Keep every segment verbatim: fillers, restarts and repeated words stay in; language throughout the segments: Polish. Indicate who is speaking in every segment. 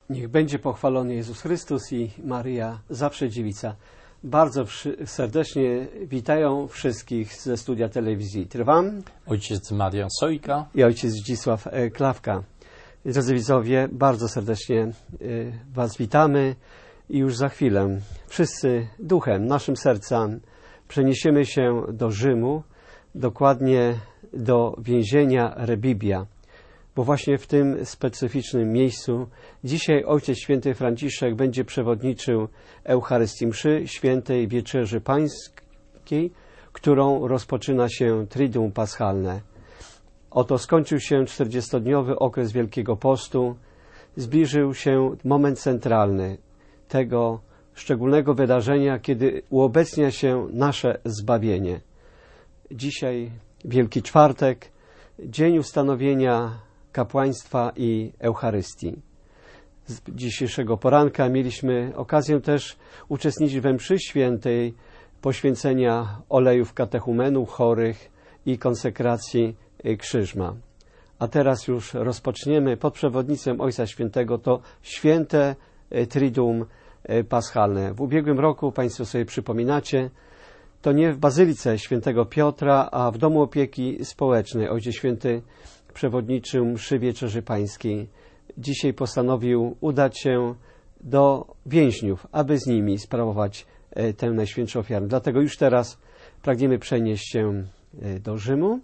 Speaker 1: Niech będzie pochwalony Jezus Chrystus i Maryja zawsze dziewica. Bardzo serdecznie witają wszystkich ze studia telewizji Trwam.
Speaker 2: Ojciec Marian Sojka
Speaker 1: I ojciec Zdzisław Klawka. Drodzy widzowie, bardzo serdecznie Was witamy i już za chwilę wszyscy duchem, naszym sercem przeniesiemy się do Rzymu, dokładnie do więzienia Rebibbia. Bo właśnie w tym specyficznym miejscu dzisiaj Ojciec Święty Franciszek będzie przewodniczył Eucharystii Mszy Świętej Wieczerzy Pańskiej, którą rozpoczyna się Triduum Paschalne. Oto skończył się czterdziestodniowy okres Wielkiego Postu, zbliżył się moment centralny tego szczególnego wydarzenia, kiedy uobecnia się nasze zbawienie. Dzisiaj Wielki Czwartek, dzień ustanowienia kapłaństwa i Eucharystii. Z dzisiejszego poranka mieliśmy okazję też uczestniczyć we mszy świętej, poświęcenia olejów katechumenów chorych i konsekracji Krzyżma. A teraz już rozpoczniemy pod przewodnictwem Ojca Świętego to święte Triduum Paschalne. W ubiegłym roku, Państwo sobie przypominacie, to nie w Bazylice Świętego Piotra, a w Domu Opieki Społecznej Ojciec Święty przewodniczył mszy Wieczerzy Pańskiej. Dzisiaj postanowił udać się do więźniów, aby z nimi sprawować tę najświętszą ofiarę. Dlatego już teraz pragniemy przenieść się do Rzymu.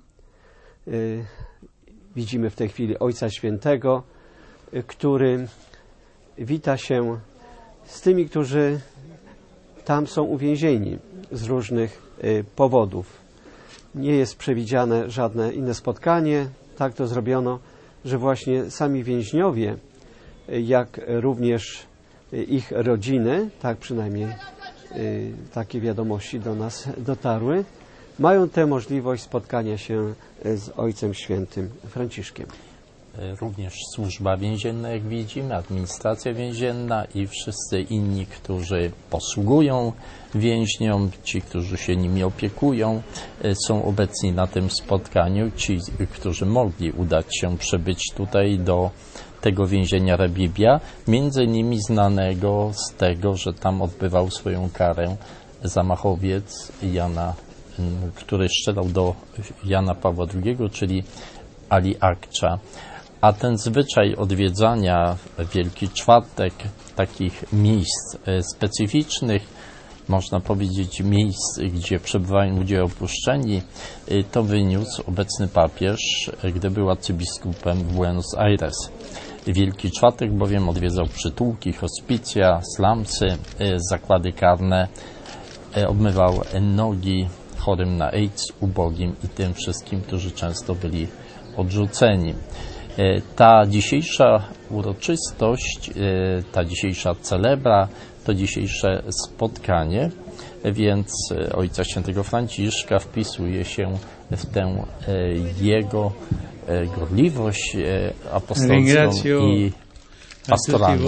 Speaker 1: Widzimy w tej chwili Ojca Świętego, który wita się z tymi, którzy tam są uwięzieni z różnych powodów. Nie jest przewidziane żadne inne spotkanie. Tak to zrobiono, że właśnie sami więźniowie, jak również ich rodziny, tak przynajmniej takie wiadomości do nas dotarły, mają tę możliwość spotkania się z Ojcem Świętym Franciszkiem.
Speaker 2: Również służba więzienna, jak widzimy, administracja więzienna i wszyscy inni, którzy posługują więźniom, ci, którzy się nimi opiekują, są obecni na tym spotkaniu. Ci, którzy mogli udać się, przybyć tutaj do tego więzienia Rebibbia, między innymi znanego z tego, że tam odbywał swoją karę zamachowiec Jana, który strzelał do Jana Pawła drugiego, czyli Ali Akcza. A ten zwyczaj odwiedzania w Wielki Czwartek takich miejsc specyficznych, można powiedzieć miejsc, gdzie przebywają ludzie opuszczeni, to wyniósł obecny papież, gdy był arcybiskupem w Buenos Aires. Wielki Czwartek bowiem odwiedzał przytułki, hospicja, slumsy, zakłady karne, obmywał nogi chorym na AIDS, ubogim i tym wszystkim, którzy często byli odrzuceni. Ta dzisiejsza uroczystość, ta dzisiejsza celebra, to dzisiejsze spotkanie, więc Ojca Świętego Franciszka wpisuje się w tę jego gorliwość apostolską i pastoralną.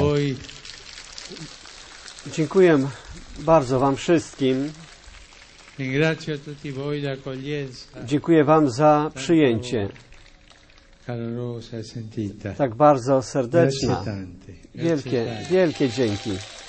Speaker 1: Dziękuję bardzo Wam wszystkim. Dziękuję Wam za przyjęcie. Tak bardzo serdeczna. Wielkie, wielkie dzięki.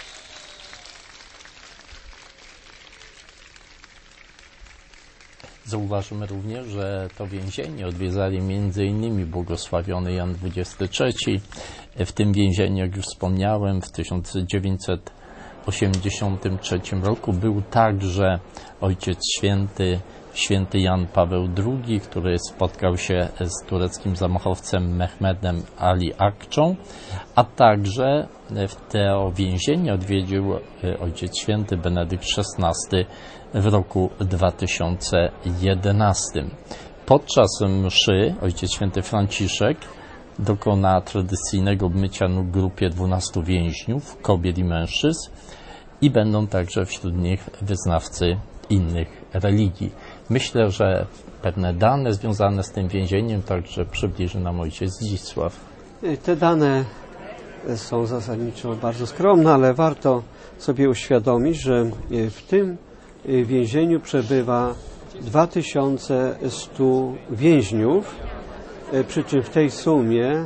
Speaker 2: Zauważymy również, że to więzienie odwiedzali między innymi błogosławiony Jan dwudziesty trzeci. W tym więzieniu, jak już wspomniałem, w tysiąc dziewięćset osiemdziesiątym trzecim roku był także Ojciec Święty, Święty Jan Paweł drugi, który spotkał się z tureckim zamachowcem Mehmedem Ali Akczą, a także w to więzienie odwiedził Ojciec Święty Benedykt szesnasty w roku dwa tysiące jedenastym. Podczas mszy Ojciec Święty Franciszek dokona tradycyjnego obmycia nóg grupie dwunastu więźniów, kobiet i mężczyzn, i będą także wśród nich wyznawcy innych religii. Myślę, że pewne dane związane z tym więzieniem także przybliży nam Ojciec Zdzisław.
Speaker 1: Te dane są zasadniczo bardzo skromne, ale warto sobie uświadomić, że w tym więzieniu przebywa dwa tysiące stu więźniów, przy czym w tej sumie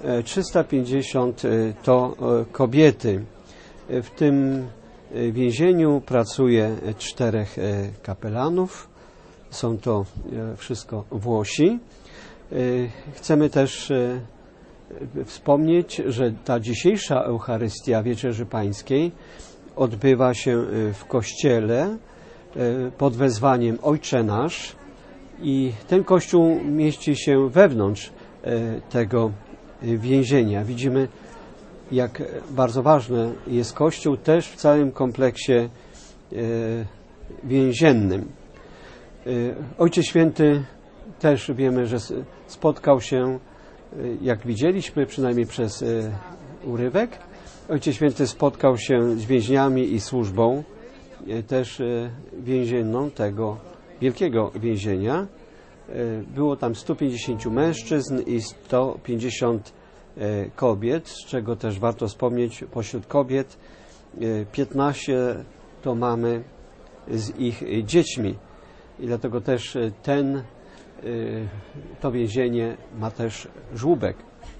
Speaker 1: trzysta pięćdziesiąt to kobiety. W tym więzieniu pracuje czterech kapelanów. Są to wszystko Włosi. Chcemy też wspomnieć, że ta dzisiejsza Eucharystia Wieczerzy Pańskiej odbywa się w kościele pod wezwaniem Ojcze Nasz i ten kościół mieści się wewnątrz tego więzienia. Widzimy, jak bardzo ważny jest kościół też w całym kompleksie więziennym. Ojciec Święty też wiemy, że spotkał się, jak widzieliśmy, przynajmniej przez urywek, Ojciec Święty spotkał się z więźniami i służbą też więzienną tego wielkiego więzienia. Było tam stu pięćdziesięciu mężczyzn i stu pięćdziesięciu kobiet, z czego też warto wspomnieć pośród kobiet piętnaście to mamy z ich dziećmi. I dlatego też ten, to więzienie ma też żłóbek.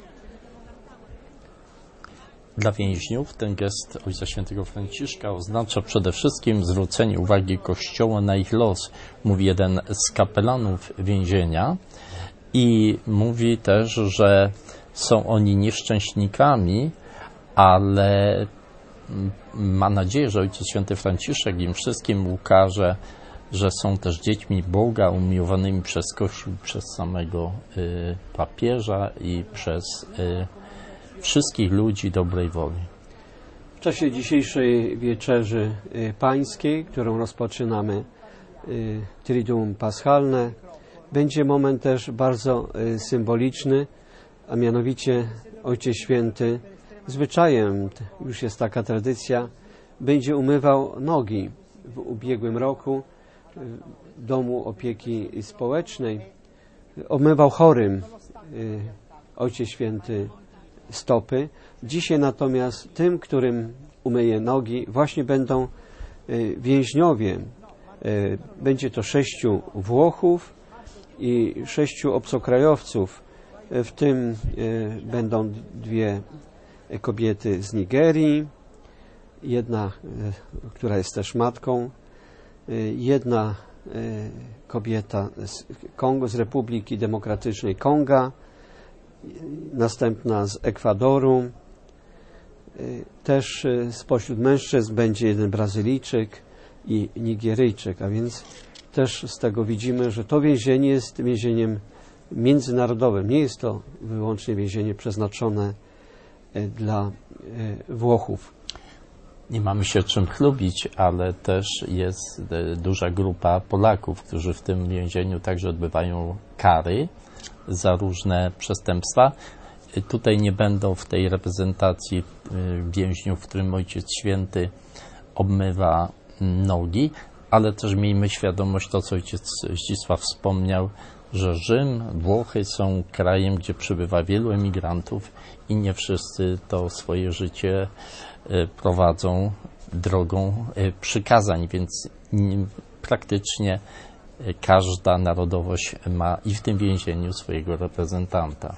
Speaker 2: Dla więźniów ten gest Ojca Świętego Franciszka oznacza przede wszystkim zwrócenie uwagi Kościoła na ich los, mówi jeden z kapelanów więzienia i mówi też, że są oni nieszczęśnikami, ale ma nadzieję, że Ojciec Święty Franciszek im wszystkim ukaże, że są też dziećmi Boga, umiłowanymi przez Kościół, przez samego y, papieża i przez y, wszystkich ludzi dobrej woli.
Speaker 1: W czasie dzisiejszej Wieczerzy Pańskiej, którą rozpoczynamy Triduum Paschalne, będzie moment też bardzo symboliczny, a mianowicie Ojciec Święty zwyczajem, już jest taka tradycja, będzie umywał nogi. W ubiegłym roku w Domu Opieki Społecznej umywał chorym Ojciec Święty stopy. Dzisiaj natomiast tym, którym umyje nogi, właśnie będą więźniowie. Będzie to sześciu Włochów i sześciu obcokrajowców. W tym będą dwie kobiety z Nigerii, jedna, która jest też matką, jedna kobieta z Kongo, z Republiki Demokratycznej Konga, następna z Ekwadoru. Też spośród mężczyzn będzie jeden Brazylijczyk i Nigeryjczyk, a więc też z tego widzimy, że to więzienie jest więzieniem międzynarodowym. Nie jest to wyłącznie więzienie przeznaczone dla Włochów.
Speaker 2: Nie mamy się czym chlubić, ale też jest duża grupa Polaków, którzy w tym więzieniu także odbywają kary za różne przestępstwa. Tutaj nie będą w tej reprezentacji więźniów, w którym Ojciec Święty obmywa nogi, ale też miejmy świadomość to, co Ojciec Zdzisław wspomniał, że Rzym, Włochy są krajem, gdzie przybywa wielu emigrantów i nie wszyscy to swoje życie prowadzą drogą przykazań, więc praktycznie każda narodowość ma i w tym więzieniu swojego reprezentanta.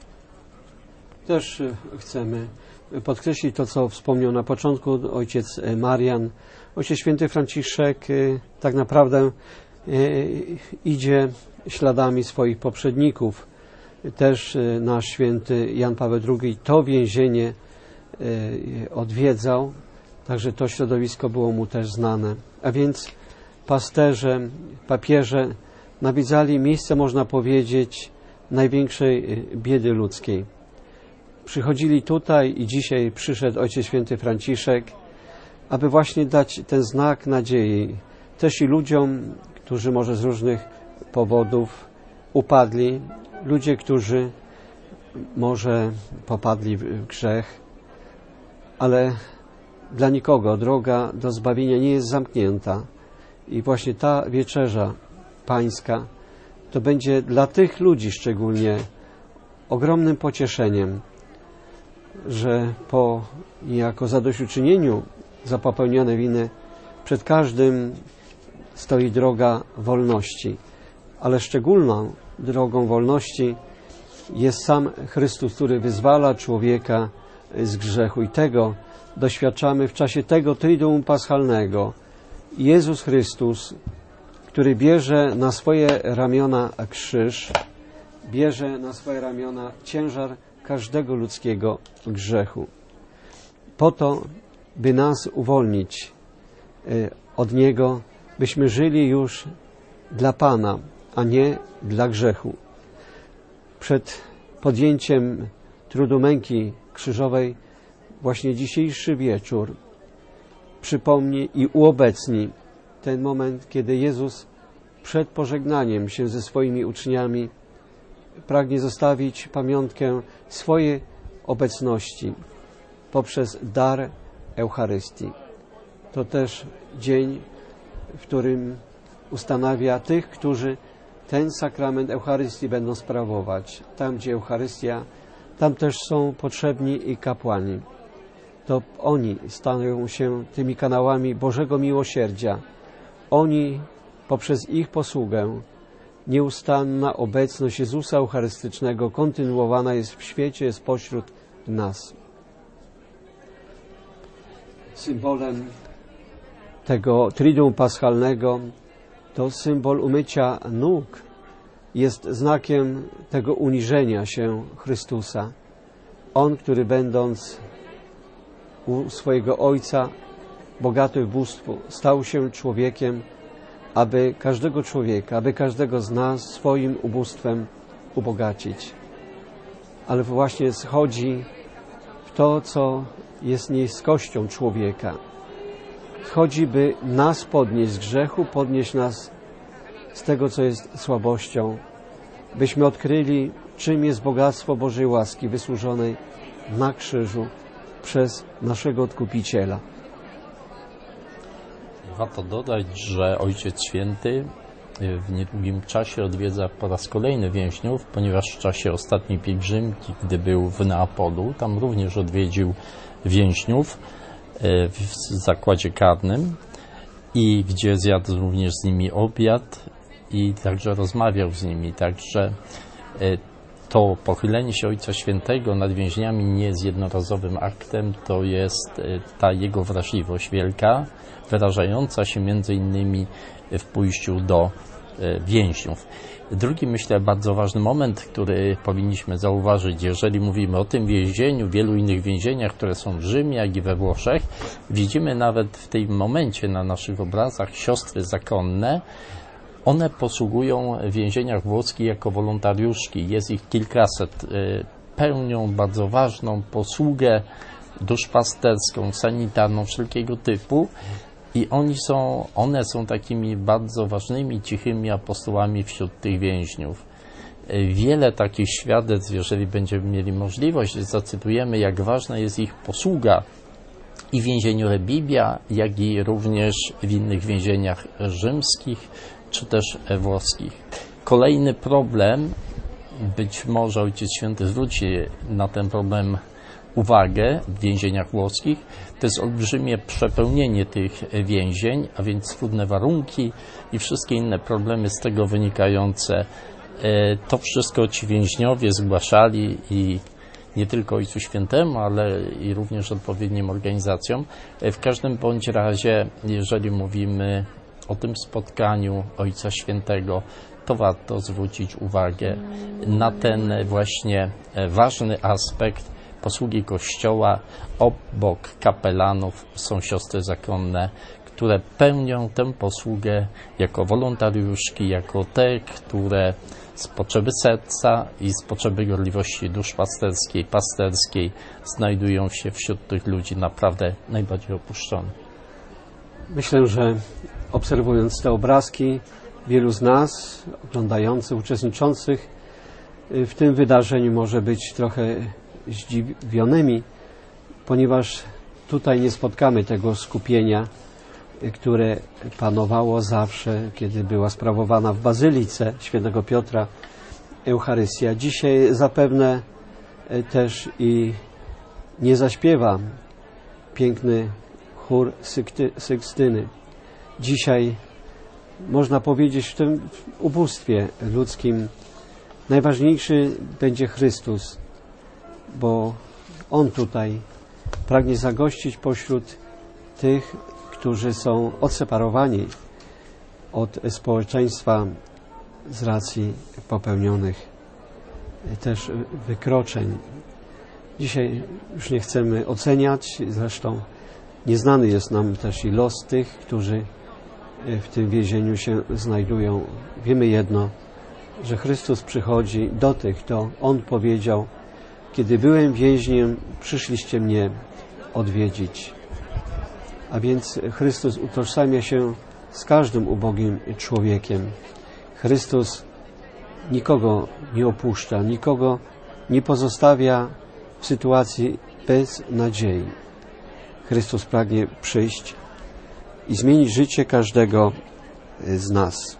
Speaker 1: Też chcemy podkreślić to, co wspomniał na początku ojciec Marian. Ojciec Święty Franciszek tak naprawdę idzie śladami swoich poprzedników. Też nasz święty Jan Paweł drugi to więzienie odwiedzał, także to środowisko było mu też znane. A więc pasterze, papieże nawiedzali miejsce, można powiedzieć, największej biedy ludzkiej. Przychodzili tutaj i dzisiaj przyszedł Ojciec Święty Franciszek, aby właśnie dać ten znak nadziei też i ludziom, którzy może z różnych powodów upadli, ludzie, którzy może popadli w grzech, ale dla nikogo droga do zbawienia nie jest zamknięta. I właśnie ta wieczerza pańska to będzie dla tych ludzi szczególnie ogromnym pocieszeniem, że po niejako zadośćuczynieniu za popełnione winy przed każdym stoi droga wolności, ale szczególną drogą wolności jest sam Chrystus, który wyzwala człowieka z grzechu. I tego doświadczamy w czasie tego Triduum Paschalnego. Jezus Chrystus, który bierze na swoje ramiona krzyż, bierze na swoje ramiona ciężar każdego ludzkiego grzechu. Po to, by nas uwolnić od Niego, byśmy żyli już dla Pana, a nie dla grzechu. Przed podjęciem trudu męki krzyżowej właśnie dzisiejszy wieczór przypomni i uobecni ten moment, kiedy Jezus przed pożegnaniem się ze swoimi uczniami pragnie zostawić pamiątkę swojej obecności poprzez dar Eucharystii. To też dzień, w którym ustanawia tych, którzy ten sakrament Eucharystii będą sprawować. Tam, gdzie Eucharystia, tam też są potrzebni i kapłani. To oni staną się tymi kanałami Bożego miłosierdzia. Oni, poprzez ich posługę, nieustanna obecność Jezusa Eucharystycznego kontynuowana jest w świecie, jest pośród nas. Symbolem tego Triduum Paschalnego to symbol umycia nóg, jest znakiem tego uniżenia się Chrystusa. On, który będąc u swojego Ojca, bogaty w bóstwu, stał się człowiekiem, aby każdego człowieka, aby każdego z nas swoim ubóstwem ubogacić. Ale właśnie schodzi w to, co jest niskością człowieka. Chodzi, by nas podnieść z grzechu, podnieść nas z tego, co jest słabością, byśmy odkryli, czym jest bogactwo Bożej łaski wysłużonej na krzyżu przez naszego Odkupiciela.
Speaker 2: Warto dodać, że Ojciec Święty w niedługim czasie odwiedza po raz kolejny więźniów, ponieważ w czasie ostatniej pielgrzymki, gdy był w Neapolu, tam również odwiedził więźniów w zakładzie karnym i gdzie zjadł również z nimi obiad i także rozmawiał z nimi. Także to pochylenie się Ojca Świętego nad więźniami nie jest jednorazowym aktem, to jest ta jego wrażliwość wielka, wyrażająca się między innymi w pójściu do więźniów. Drugi, myślę, bardzo ważny moment, który powinniśmy zauważyć, jeżeli mówimy o tym więzieniu, wielu innych więzieniach, które są w Rzymie, jak i we Włoszech, widzimy nawet w tym momencie na naszych obrazach siostry zakonne. One posługują w więzieniach włoskich jako wolontariuszki. Jest ich kilkaset. Pełnią bardzo ważną posługę duszpasterską, sanitarną, wszelkiego typu. I oni są, one są takimi bardzo ważnymi, cichymi apostołami wśród tych więźniów. Wiele takich świadectw, jeżeli będziemy mieli możliwość, zacytujemy, jak ważna jest ich posługa i w więzieniu Rebibbia, jak i również w innych więzieniach rzymskich czy też włoskich. Kolejny problem, być może Ojciec Święty zwróci na ten problem uwagę w więzieniach włoskich, to jest olbrzymie przepełnienie tych więzień, a więc trudne warunki i wszystkie inne problemy z tego wynikające. To wszystko ci więźniowie zgłaszali i nie tylko Ojcu Świętemu, ale i również odpowiednim organizacjom. W każdym bądź razie, jeżeli mówimy o tym spotkaniu Ojca Świętego, to warto zwrócić uwagę na ten właśnie ważny aspekt posługi Kościoła. Obok kapelanów są siostry zakonne, które pełnią tę posługę jako wolontariuszki, jako te, które z potrzeby serca i z potrzeby gorliwości duszpasterskiej, pasterskiej znajdują się wśród tych ludzi naprawdę najbardziej opuszczonych.
Speaker 1: Myślę, że obserwując te obrazki, wielu z nas, oglądających, uczestniczących w tym wydarzeniu może być trochę zdziwionymi, ponieważ tutaj nie spotkamy tego skupienia, które panowało zawsze, kiedy była sprawowana w Bazylice Świętego Piotra Eucharystia. Dzisiaj zapewne też i nie zaśpiewa piękny chór Sykstyny. Dzisiaj można powiedzieć w tym ubóstwie ludzkim Najważniejszy będzie Chrystus, bo On tutaj pragnie zagościć pośród tych, którzy są odseparowani od społeczeństwa z racji popełnionych też wykroczeń. Dzisiaj już nie chcemy oceniać, zresztą nieznany jest nam też i los tych, którzy w tym więzieniu się znajdują. Wiemy jedno, że Chrystus przychodzi do tych, to On powiedział: kiedy byłem więźniem, przyszliście mnie odwiedzić. A więc Chrystus utożsamia się z każdym ubogim człowiekiem. Chrystus nikogo nie opuszcza, nikogo nie pozostawia w sytuacji bez nadziei. Chrystus pragnie przyjść i zmienić życie każdego z nas.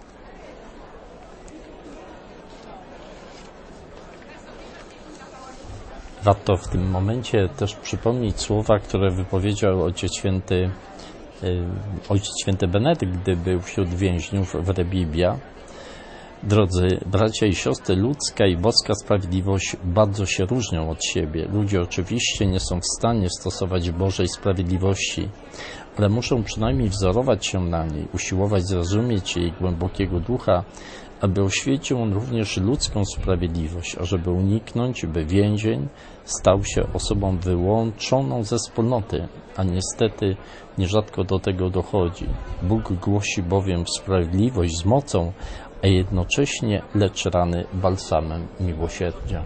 Speaker 2: Warto w tym momencie też przypomnieć słowa, które wypowiedział Ojciec Święty, Ojciec Święty Benedykt, gdy był wśród więźniów w Rebibbia. Drodzy bracia i siostry, ludzka i boska sprawiedliwość bardzo się różnią od siebie. Ludzie oczywiście nie są w stanie stosować Bożej sprawiedliwości, ale muszą przynajmniej wzorować się na niej, usiłować zrozumieć jej głębokiego ducha, aby oświecił on również ludzką sprawiedliwość, ażeby uniknąć, by więzień stał się osobą wyłączoną ze wspólnoty, a niestety nierzadko do tego dochodzi. Bóg głosi bowiem sprawiedliwość z mocą, a jednocześnie leczy rany balsamem miłosierdzia.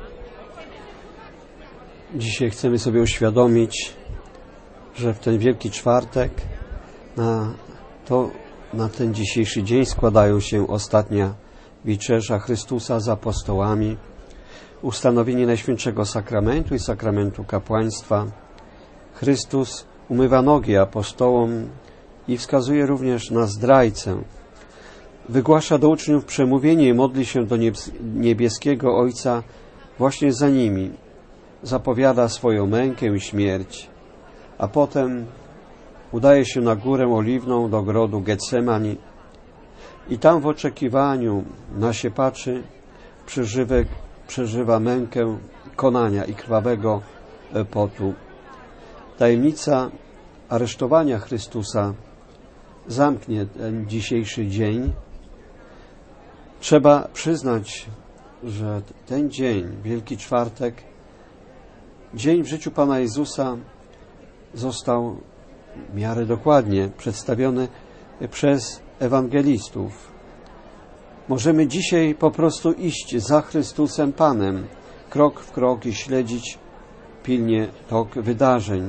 Speaker 1: Dzisiaj chcemy sobie uświadomić, że w ten Wielki Czwartek na, to, na ten dzisiejszy dzień składają się ostatnia wieczerza Chrystusa z apostołami, ustanowienie Najświętszego Sakramentu i Sakramentu Kapłaństwa. Chrystus umywa nogi apostołom i wskazuje również na zdrajcę. Wygłasza do uczniów przemówienie i modli się do niebieskiego Ojca właśnie za nimi. Zapowiada swoją mękę i śmierć, a potem udaje się na Górę Oliwną do ogrodu Getsemani i tam w oczekiwaniu na siepaczy przeżywek, przeżywa mękę konania i krwawego potu. Tajemnica aresztowania Chrystusa zamknie ten dzisiejszy dzień. Trzeba przyznać, że ten dzień, Wielki Czwartek, dzień w życiu Pana Jezusa, został w miarę dokładnie przedstawiony przez ewangelistów. Możemy dzisiaj po prostu iść za Chrystusem Panem, krok w krok i śledzić pilnie tok wydarzeń.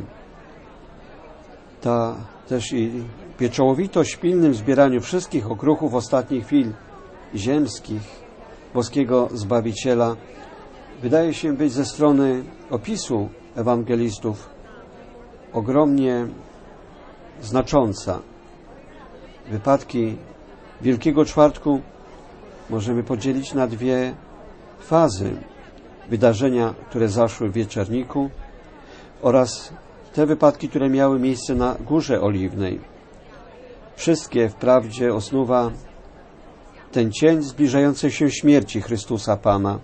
Speaker 1: Ta też i pieczołowitość w pilnym zbieraniu wszystkich okruchów ostatnich chwil ziemskich boskiego Zbawiciela wydaje się być ze strony opisu ewangelistów ogromnie znacząca. Wypadki Wielkiego Czwartku możemy podzielić na dwie fazy. Wydarzenia, które zaszły w Wieczerniku, oraz te wypadki, które miały miejsce na Górze Oliwnej. Wszystkie wprawdzie osnuwa ten cień zbliżającej się śmierci Chrystusa Pana.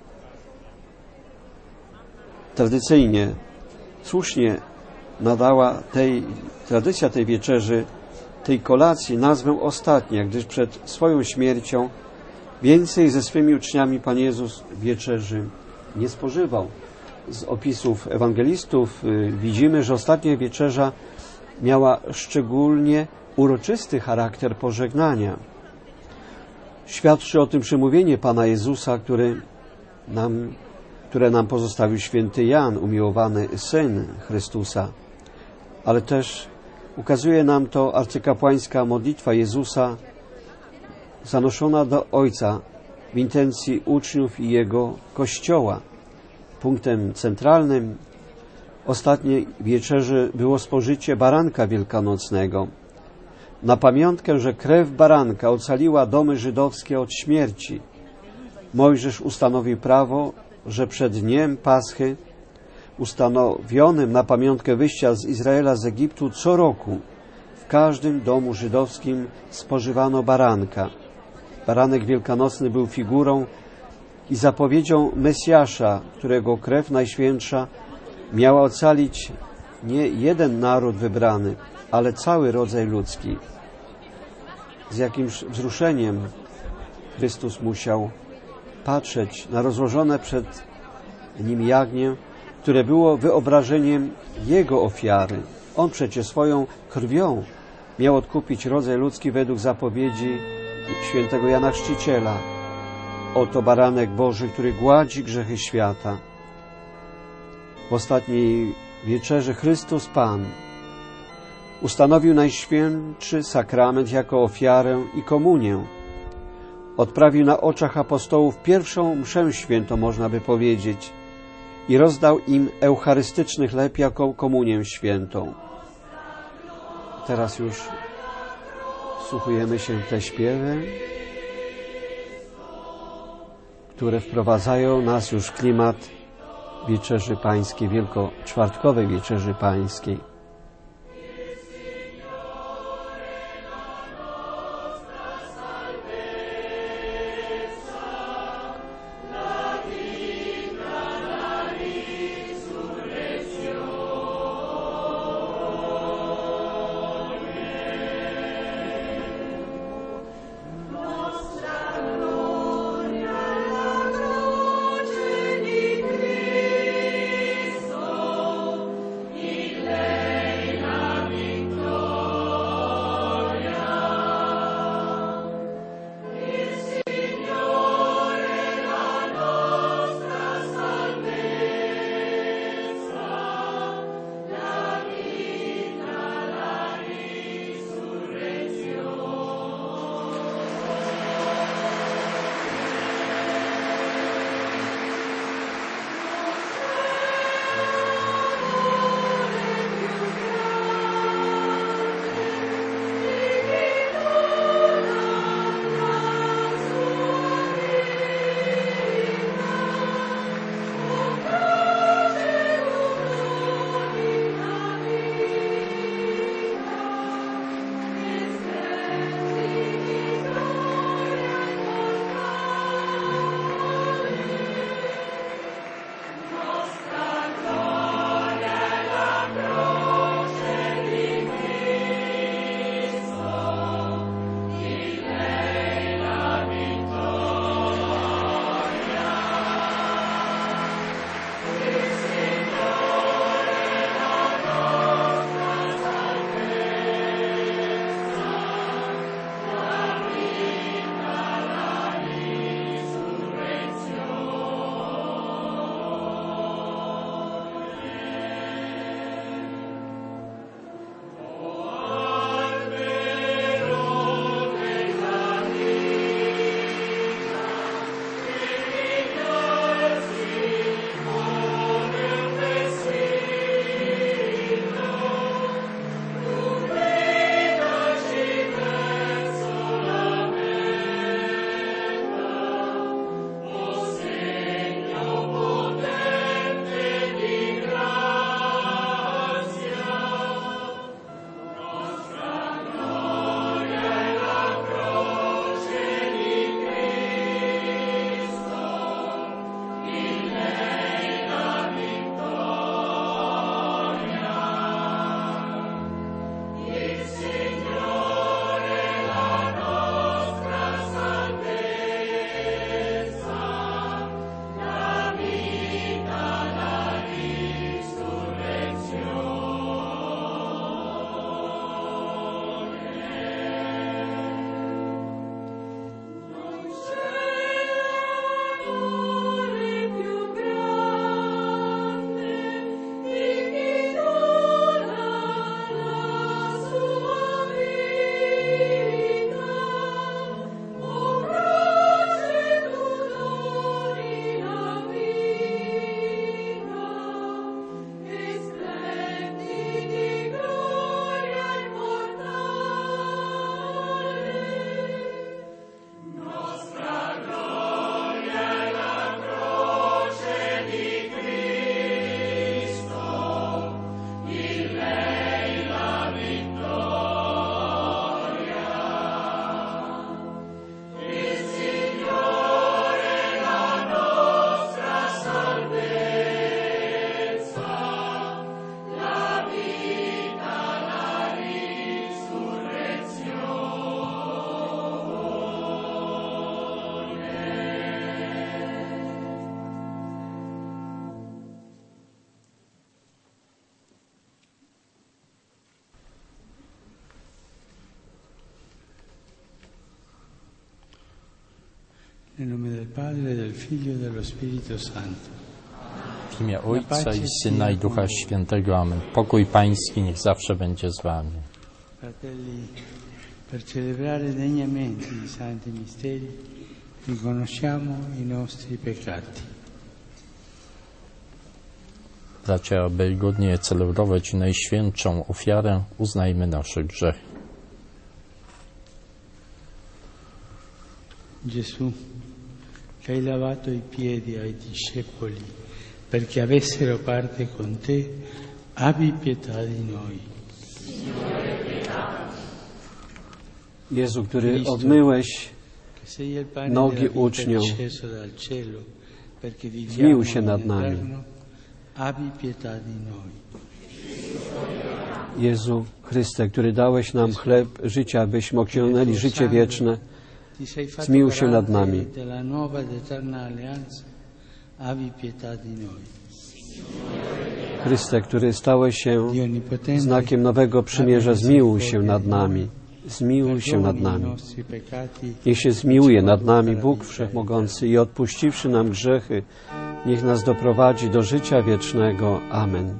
Speaker 1: Tradycyjnie, słusznie nadała tej, tradycja tej wieczerzy, tej kolacji nazwę ostatnia, gdyż przed swoją śmiercią więcej ze swymi uczniami Pan Jezus wieczerzy nie spożywał. Z opisów ewangelistów widzimy, że ostatnia wieczerza miała szczególnie uroczysty charakter pożegnania. Świadczy o tym przemówienie Pana Jezusa, który nam, które nam pozostawił święty Jan, umiłowany Syn Chrystusa, ale też ukazuje nam to arcykapłańska modlitwa Jezusa zanoszona do Ojca w intencji uczniów i Jego Kościoła. Punktem centralnym ostatniej wieczerzy było spożycie baranka wielkanocnego. Na pamiątkę, że krew baranka ocaliła domy żydowskie od śmierci, Mojżesz ustanowił prawo, że przed dniem Paschy, ustanowionym na pamiątkę wyjścia z Izraela z Egiptu, co roku w każdym domu żydowskim spożywano baranka. Baranek wielkanocny był figurą i zapowiedzią Mesjasza, którego krew najświętsza miała ocalić nie jeden naród wybrany, ale cały rodzaj ludzki. Z jakimś wzruszeniem Chrystus musiał patrzeć na rozłożone przed Nim jagnię, które było wyobrażeniem Jego ofiary. On przecież swoją krwią miał odkupić rodzaj ludzki według zapowiedzi świętego Jana Chrzciciela. Oto baranek Boży, który gładzi grzechy świata. W ostatniej wieczerzy Chrystus Pan ustanowił najświętszy sakrament jako ofiarę i komunię. Odprawił na oczach apostołów pierwszą mszę świętą, można by powiedzieć, i rozdał im eucharystyczny chleb jako komunię świętą. Teraz już wsłuchujemy się w te śpiewy, które wprowadzają nas już w klimat Wieczerzy Pańskiej, Wielkoczwartkowej Wieczerzy Pańskiej.
Speaker 3: Amen. Nel nome del Padre, del Figlio e dello Spirito Santo.
Speaker 2: W imię Ojca i Syna i Ducha Świętego. Amen. Pokój Pański niech zawsze będzie z Wami.
Speaker 3: Fratelli, per celebrare degnamente i santi misteri, riconosciamo i nostri peccati.
Speaker 2: Bracia, aby godnie celebrować Najświętszą ofiarę, uznajmy nasze grzechy.
Speaker 3: Gesù, che hai lavato i piedi ai discepoli perché avessero parte con te, abbi pietà di noi.
Speaker 1: Jezu, który obmyłeś nogi uczniom, zmiłuj się nad nami. Jezu Chryste, który dałeś nam chleb życia, abyśmy osiągnęli życie wieczne, zmiłuj się nad nami. Chryste, który stałeś się znakiem nowego przymierza, zmiłuj się nad nami. Zmiłuj się nad nami. Niech się zmiłuje nad nami Bóg Wszechmogący i odpuściwszy nam grzechy, niech nas doprowadzi do życia wiecznego. Amen.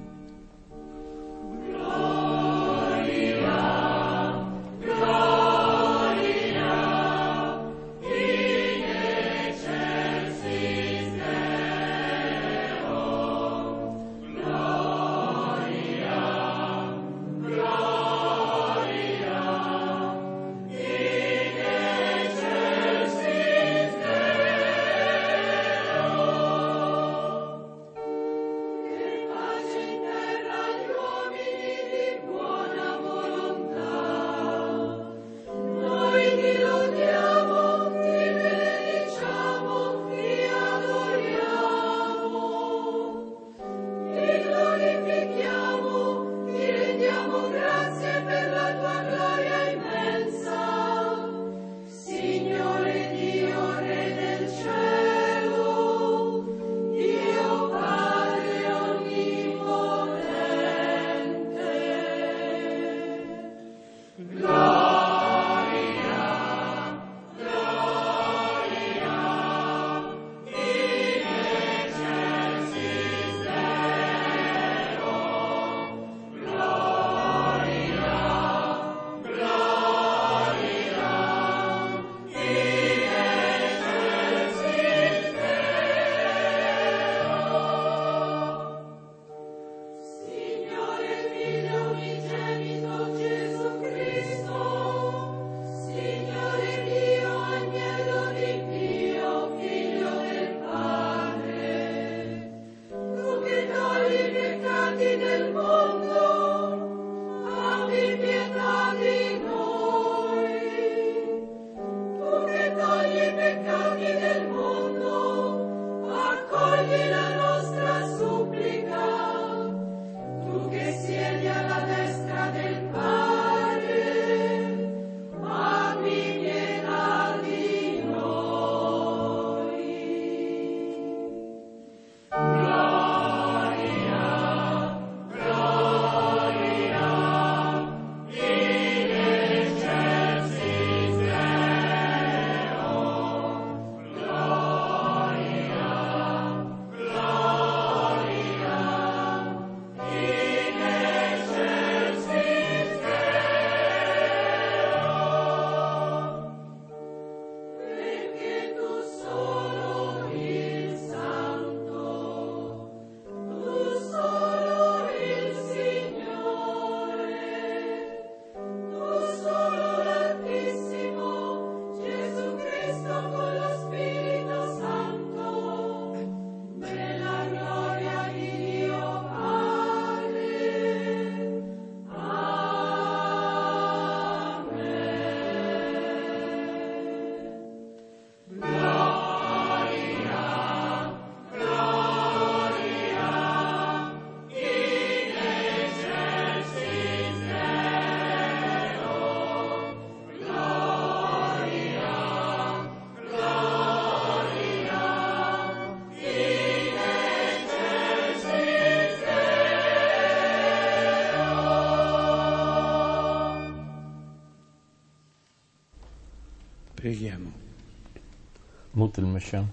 Speaker 3: Preghiamo.
Speaker 2: Módlmy się.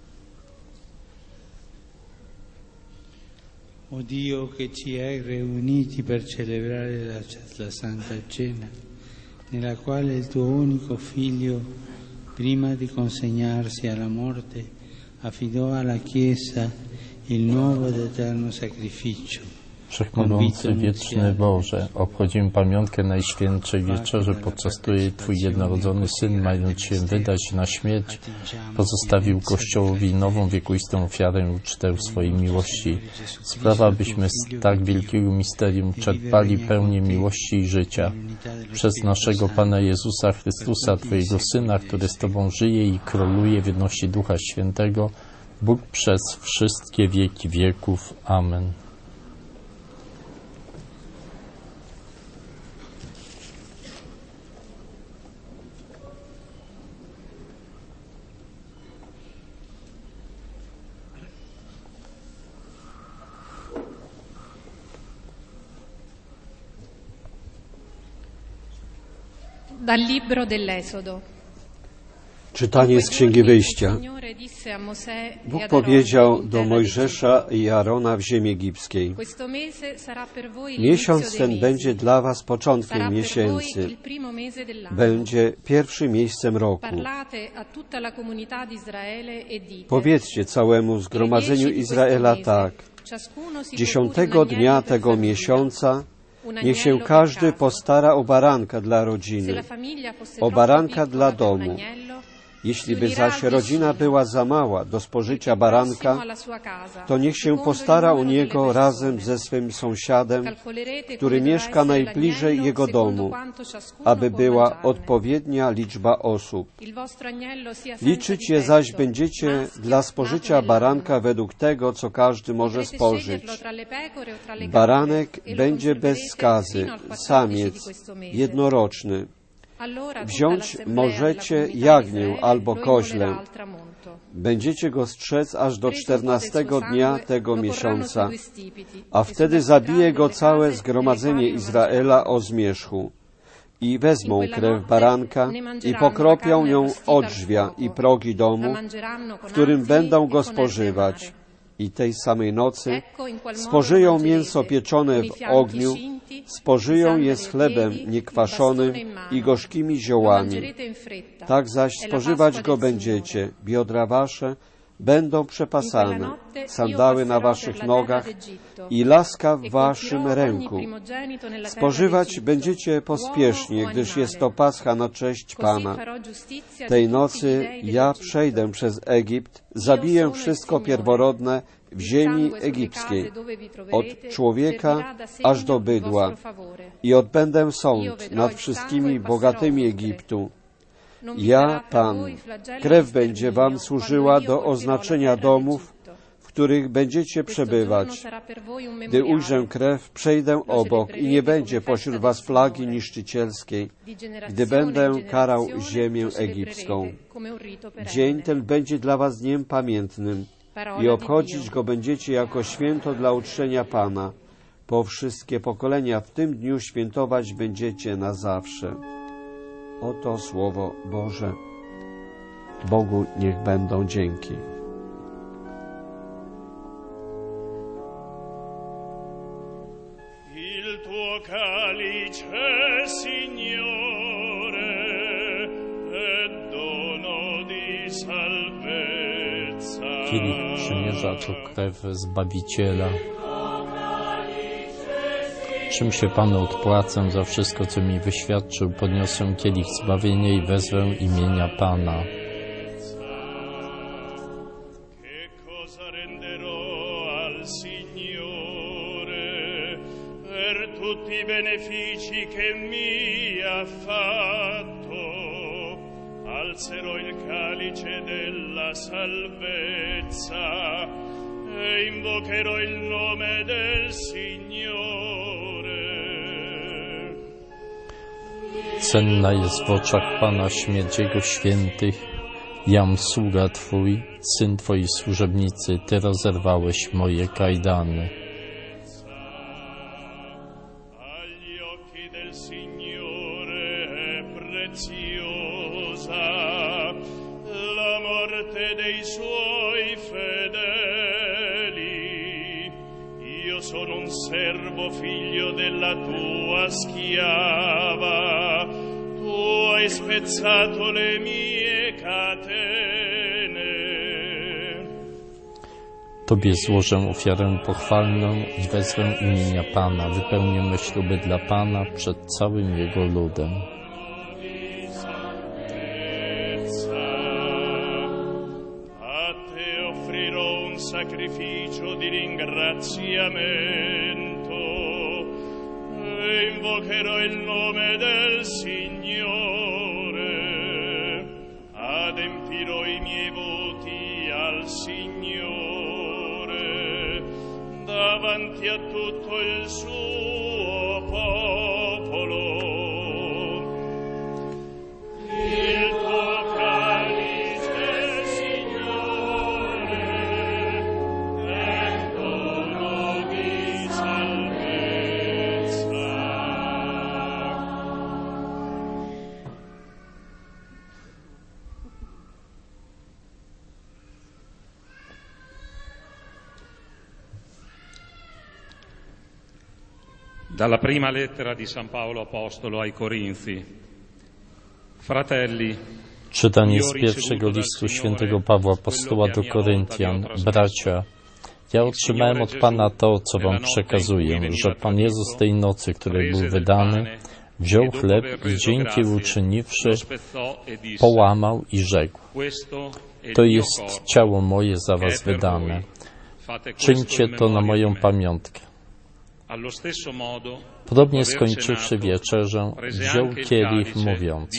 Speaker 3: O Dio che ci hai riuniti per celebrare la, la Santa Cena, nella quale il tuo unico Figlio, prima di consegnarsi alla morte, affidò alla Chiesa il nuovo ed eterno sacrificio.
Speaker 2: Wszechmogący, wieczny Boże, obchodzimy pamiątkę Najświętszej Wieczerzy, podczas której Twój jednorodzony Syn, mając się wydać na śmierć, pozostawił Kościołowi nową, wiekuistą ofiarę i ucztę swojej miłości. Sprawa, abyśmy z tak wielkiego misterium czerpali pełnię miłości i życia. Przez naszego Pana Jezusa Chrystusa, Twojego Syna, który z Tobą żyje i króluje w jedności Ducha Świętego, Bóg przez wszystkie wieki wieków. Amen.
Speaker 4: Dal libro dell'Esodo.
Speaker 1: Czytanie z Księgi Wyjścia. Bóg powiedział do Mojżesza i Aarona w ziemi egipskiej: miesiąc ten będzie dla was początkiem miesięcy, będzie pierwszym miejscem roku. Powiedzcie całemu zgromadzeniu Izraela tak: dziesiątego dnia tego miesiąca niech się każdy postara o baranka dla rodziny, o baranka dla domu. Jeśli by zaś rodzina była za mała do spożycia baranka, to niech się postara o niego razem ze swym sąsiadem, który mieszka najbliżej jego domu, aby była odpowiednia liczba osób. Liczyć je zaś będziecie dla spożycia baranka według tego, co każdy może spożyć. Baranek będzie bez skazy, samiec, jednoroczny. Wziąć możecie jagnię albo koźlę. Będziecie go strzec aż do czternastego dnia tego miesiąca, a wtedy zabije go całe zgromadzenie Izraela o zmierzchu. I wezmą krew baranka i pokropią ją o drzwia i progi domu, w którym będą go spożywać. I tej samej nocy spożyją mięso pieczone w ogniu, spożyją je z chlebem niekwaszonym i gorzkimi ziołami. Tak zaś spożywać go będziecie. Biodra wasze będą przepasane, sandały na waszych nogach i laska w waszym ręku. Spożywać będziecie pospiesznie, gdyż jest to Pascha na cześć Pana. Tej nocy ja przejdę przez Egipt, zabiję wszystko pierworodne w ziemi egipskiej, od człowieka aż do bydła, i odbędę sąd nad wszystkimi bogatymi Egiptu. Ja, Pan, krew będzie wam służyła do oznaczenia domów, w których będziecie przebywać. Gdy ujrzę krew, przejdę obok i nie będzie pośród was plagi niszczycielskiej, gdy będę karał ziemię egipską. Dzień ten będzie dla was dniem pamiętnym i obchodzić go będziecie jako święto dla uczczenia Pana. Po wszystkie pokolenia w tym dniu świętować będziecie na zawsze. Oto Słowo Boże. Bogu niech będą dzięki.
Speaker 5: Il tuo calice, Signore, è dono di salvezza.
Speaker 2: Kielich przymierza to krew Zbawiciela. Czym się Panu odpłacę za wszystko, co mi wyświadczył, podniosę kielich zbawienia i wezwę imienia Pana.
Speaker 5: Tutti i benefici che mi ha fatto, alzerò il calice della salvezza e invocherò il nome del Signore.
Speaker 2: Cenna jest w oczach Pana śmierć Jego świętych. Jam sługa Twój, Syn Twoi służebnicy, Ty rozerwałeś moje kajdany.
Speaker 5: La morte dei suoi fedeli. Io sono un servo, figlio della tua schiava, tu hai spezzato le mie catene.
Speaker 2: Tobie złożę ofiarę pochwalną i wezwę imienia Pana, wypełnię śluby dla Pana przed całym Jego ludem.
Speaker 5: A te offrirò un sacrificio di ringraziamento e invocherò il nome del Signore, adempirò i miei voti al Signore davanti a tutto il suo popolo. Il tuo calice, Signore, è dono di salvezza.
Speaker 6: Dalla prima lettera di San Paolo Apostolo ai Corinzi. Fratelli,
Speaker 2: Czytanie z pierwszego listu świętego Pawła Apostoła do Koryntian. Bracia, ja otrzymałem od Pana to, co wam przekazuję, że Pan Jezus tej nocy, której był wydany, wziął chleb i dzięki uczyniwszy, połamał i rzekł: to jest ciało moje za was wydane. Czyńcie to na moją pamiątkę. Podobnie skończywszy wieczerzę, wziął kielich, mówiąc: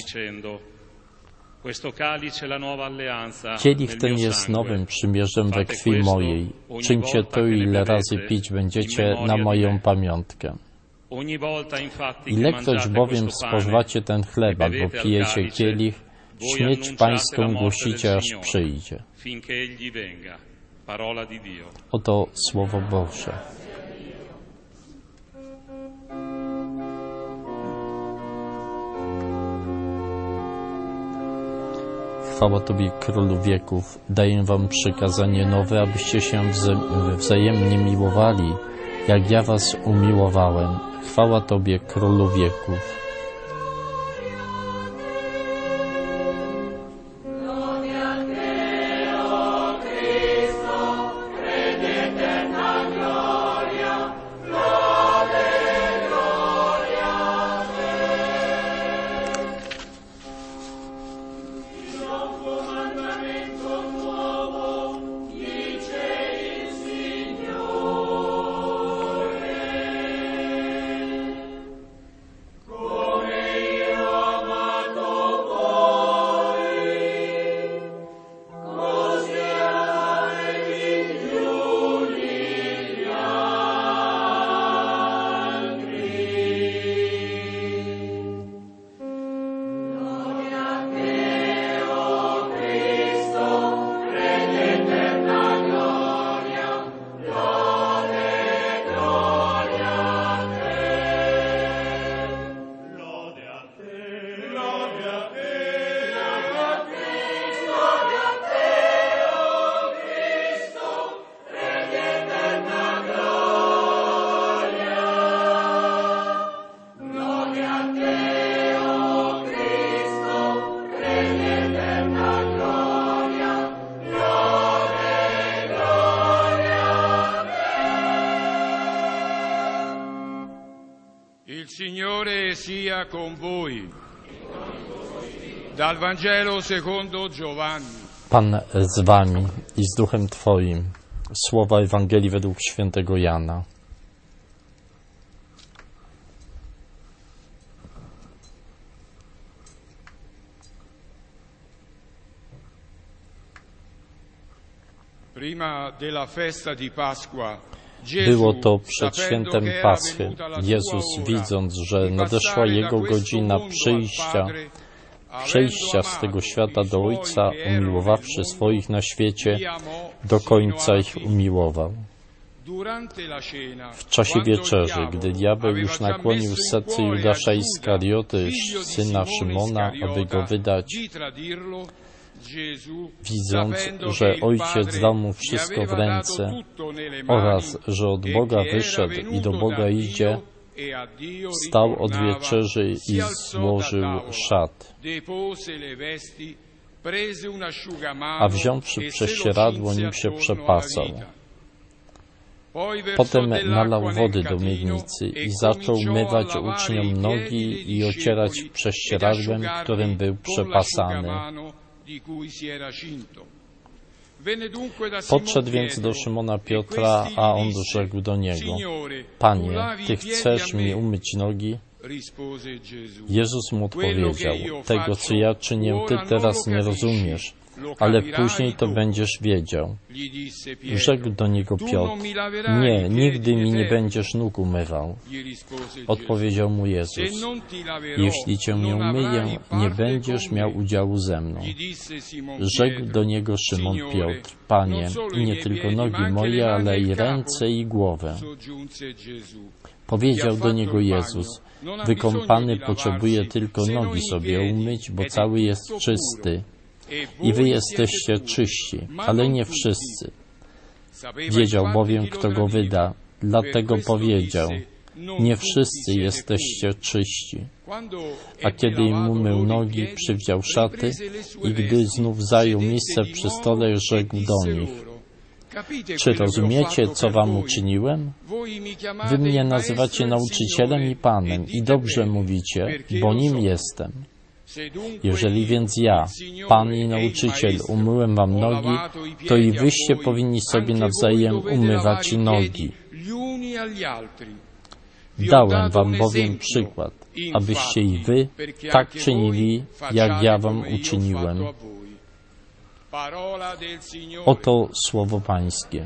Speaker 2: kielich ten jest nowym przymierzem we krwi mojej. Czyńcie to, ile razy pić będziecie, na moją pamiątkę. Ilekroć bowiem spożywacie ten chleb albo pijecie kielich, śmierć Pańską głosicie, aż przyjdzie. Oto Słowo Boże. Chwała Tobie, Królu wieków. Daję wam przykazanie nowe, abyście się wz- wzajemnie miłowali, jak ja was umiłowałem. Chwała Tobie, Królu wieków.
Speaker 7: Signore sia con voi. Dal Vangelo secondo Giovanni.
Speaker 2: Pan z wami i z duchem Twoim. Słowa Ewangelii według świętego Jana.
Speaker 7: Prima della festa di Pasqua.
Speaker 2: Było to przed świętem Paschy. Jezus, widząc, że nadeszła Jego godzina przyjścia, przejścia z tego świata do Ojca, umiłowawszy swoich na świecie, do końca ich umiłował. W czasie wieczerzy, gdy diabeł już nakłonił serce Judasza Iskarioty, syna Szymona, aby go wydać, Widząc, że Ojciec dał mu wszystko w ręce oraz, że od Boga wyszedł i do Boga idzie, wstał od wieczerzy i złożył szat. A wziąwszy prześcieradło, nim się przepasał. Potem nalał wody do miednicy i zaczął mywać uczniom nogi i ocierać prześcieradłem, którym był przepasany. Podszedł więc do Szymona Piotra, a on rzekł do niego: Panie, Ty chcesz mi umyć nogi? Jezus mu odpowiedział: Tego, co ja czynię, Ty teraz nie rozumiesz, ale później to będziesz wiedział. Rzekł do niego Piotr: Nie, nigdy mi nie będziesz nóg umywał. Odpowiedział mu Jezus: Jeśli cię nie umyję, nie będziesz miał udziału ze mną. Rzekł do niego Szymon Piotr: Panie, nie tylko nogi moje, ale i ręce i głowę. Powiedział do niego Jezus: Wykąpany potrzebuje tylko nogi sobie umyć, bo cały jest czysty. I wy jesteście czyści, ale nie wszyscy. Wiedział bowiem, kto go wyda, dlatego powiedział: Nie wszyscy jesteście czyści. A kiedy im umył nogi, przywdział szaty i gdy znów zajął miejsce przy stole, rzekł do nich: Czy rozumiecie, co wam uczyniłem? Wy mnie nazywacie nauczycielem i Panem i dobrze mówicie, bo nim jestem. Jeżeli więc ja, Pan i Nauczyciel, umyłem wam nogi, to i wyście powinni sobie nawzajem umywać nogi. Dałem wam bowiem przykład, abyście i wy tak czynili, jak ja wam uczyniłem. Oto słowo Pańskie.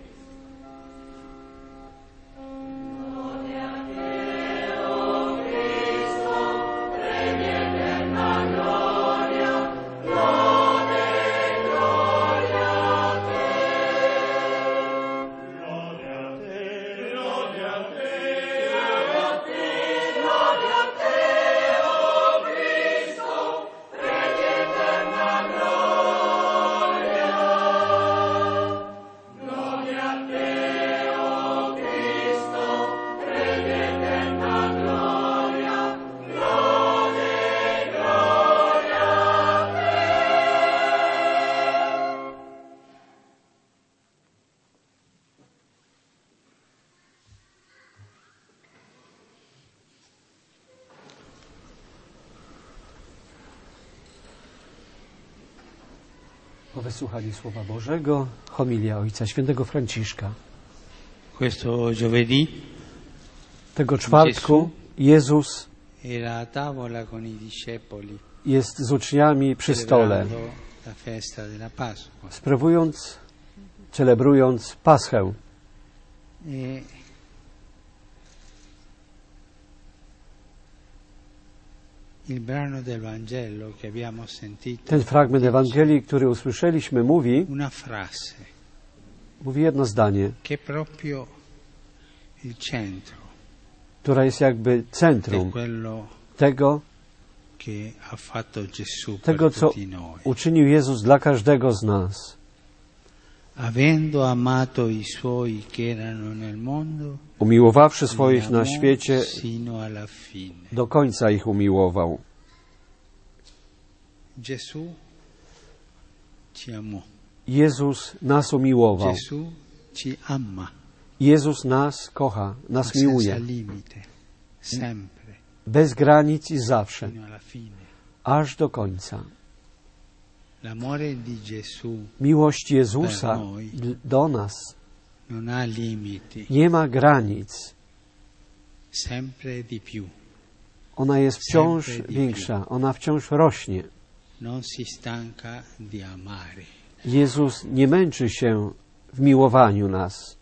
Speaker 1: Po wysłuchaniu Słowa Bożego, homilia Ojca Świętego Franciszka.
Speaker 3: Questo giovedì
Speaker 1: Tego czwartku Jezus
Speaker 3: era a tavola con i discepoli,
Speaker 1: jest z uczniami przy stole,
Speaker 3: celebrando la festa della Pasqua.
Speaker 1: sprawując, celebrując Paschę.
Speaker 3: E il brano del Vangelo che abbiamo sentito
Speaker 1: Ten fragment Ewangelii, który usłyszeliśmy, mówi,
Speaker 3: una frase
Speaker 1: mówi jedno zdanie,
Speaker 3: che è proprio il centro
Speaker 1: która jest jakby
Speaker 3: di
Speaker 1: centrum
Speaker 3: quello
Speaker 1: tego,
Speaker 3: che ha fatto Gesù
Speaker 1: tego,
Speaker 3: per
Speaker 1: co
Speaker 3: tutti noi.
Speaker 1: uczynił Jezus dla każdego z nas.
Speaker 3: Avendo amato i suoi che erano nel mondo,
Speaker 1: Umiłowawszy
Speaker 3: li
Speaker 1: swoich na
Speaker 3: amò
Speaker 1: świecie,
Speaker 3: sino alla fine.
Speaker 1: do końca ich umiłował.
Speaker 3: Gesù ci amò.
Speaker 1: Jezus nas umiłował.
Speaker 3: Gesù ci ama,
Speaker 1: Jezus nas kocha,
Speaker 3: ma
Speaker 1: nas
Speaker 3: senza
Speaker 1: miłuje.
Speaker 3: limite, sempre,
Speaker 1: Bez granic i zawsze,
Speaker 3: fino alla fine.
Speaker 1: aż do końca.
Speaker 3: L'amore di Gesù
Speaker 1: Miłość Jezusa
Speaker 3: Per noi.
Speaker 1: d- do nas
Speaker 3: non ha limiti,
Speaker 1: nie ma granic.
Speaker 3: sempre di più.
Speaker 1: Ona jest wciąż
Speaker 3: Sempre di
Speaker 1: większa, ona wciąż rośnie.
Speaker 3: Non si stanca di amare.
Speaker 1: Jezus nie męczy się w miłowaniu nas,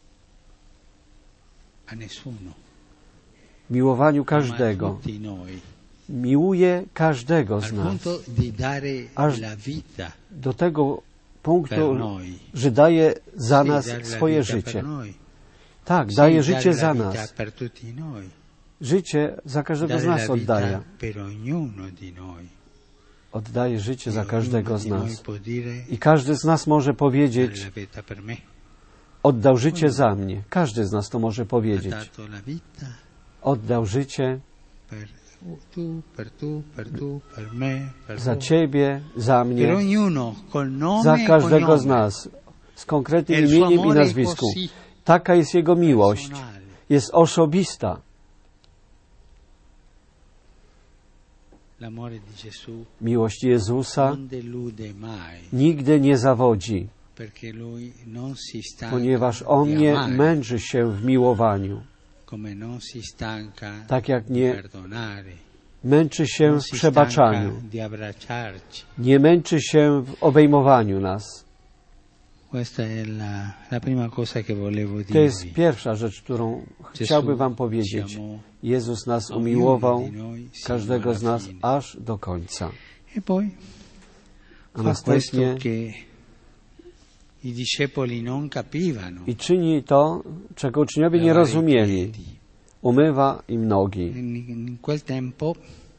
Speaker 3: A nessuno.
Speaker 1: w miłowaniu
Speaker 3: Ama
Speaker 1: każdego.
Speaker 3: tutti noi.
Speaker 1: Miłuje każdego z
Speaker 3: Al
Speaker 1: nas.
Speaker 3: punto di dare
Speaker 1: Aż
Speaker 3: la vita
Speaker 1: do tego
Speaker 3: per
Speaker 1: punktu,
Speaker 3: noi.
Speaker 1: że daje za
Speaker 3: Sì,
Speaker 1: nas
Speaker 3: dare la
Speaker 1: swoje
Speaker 3: vita per
Speaker 1: życie.
Speaker 3: noi.
Speaker 1: Tak,
Speaker 3: Sì,
Speaker 1: daje
Speaker 3: dare
Speaker 1: życie
Speaker 3: la
Speaker 1: za
Speaker 3: vita
Speaker 1: nas.
Speaker 3: per tutti noi.
Speaker 1: Życie za każdego z
Speaker 3: Dare
Speaker 1: nas
Speaker 3: la vita
Speaker 1: oddaje.
Speaker 3: per ognuno di noi.
Speaker 1: oddaje życie za
Speaker 3: E
Speaker 1: każdego
Speaker 3: ognuno
Speaker 1: z
Speaker 3: di noi
Speaker 1: nas.
Speaker 3: può dire,
Speaker 1: I każdy z nas może
Speaker 3: "Dare
Speaker 1: powiedzieć,
Speaker 3: la vita per me".
Speaker 1: oddał życie za mnie. Każdy z nas to może
Speaker 3: Ha
Speaker 1: powiedzieć.
Speaker 3: dato la vita
Speaker 1: Oddał życie
Speaker 3: per tu, per tu, per tu, per me, per
Speaker 1: za
Speaker 3: voi.
Speaker 1: Ciebie, za
Speaker 3: Per
Speaker 1: mnie,
Speaker 3: ognuno, col nome
Speaker 1: za
Speaker 3: e
Speaker 1: każdego z
Speaker 3: cognome.
Speaker 1: nas, z konkretnym
Speaker 3: E il suo
Speaker 1: imieniem i
Speaker 3: amore
Speaker 1: nazwiskiem.
Speaker 3: così
Speaker 1: Taka jest Jego miłość.
Speaker 3: personale.
Speaker 1: Jest osobista.
Speaker 3: L'amore di Gesù
Speaker 1: Miłość Jezusa
Speaker 3: non delude mai,
Speaker 1: nigdy nie zawodzi,
Speaker 3: perché Lui non si stanca
Speaker 1: ponieważ On
Speaker 3: di
Speaker 1: nie
Speaker 3: amare,
Speaker 1: męczy się w miłowaniu,
Speaker 3: come non si stanca
Speaker 1: tak jak
Speaker 3: di
Speaker 1: nie
Speaker 3: perdonare,
Speaker 1: męczy się
Speaker 3: non
Speaker 1: w
Speaker 3: si
Speaker 1: przebaczaniu,
Speaker 3: stanca di abbracciarci.
Speaker 1: nie męczy się w obejmowaniu nas.
Speaker 3: Questa è la, la prima cosa che volevo
Speaker 1: To jest
Speaker 3: dirvi.
Speaker 1: pierwsza rzecz, którą chciałbym Wam powiedzieć.
Speaker 3: ci amò,
Speaker 1: Jezus nas
Speaker 3: ognuno
Speaker 1: umiłował,
Speaker 3: di noi sino
Speaker 1: każdego
Speaker 3: alla
Speaker 1: z nas,
Speaker 3: fine.
Speaker 1: aż do końca.
Speaker 3: E poi
Speaker 1: A
Speaker 3: fa
Speaker 1: następnie
Speaker 3: questo che i discepoli non capivano.
Speaker 1: i czyni to, czego uczniowie nie
Speaker 3: lavare i
Speaker 1: rozumieli.
Speaker 3: piedi.
Speaker 1: Umywa im nogi.
Speaker 3: In, in quel tempo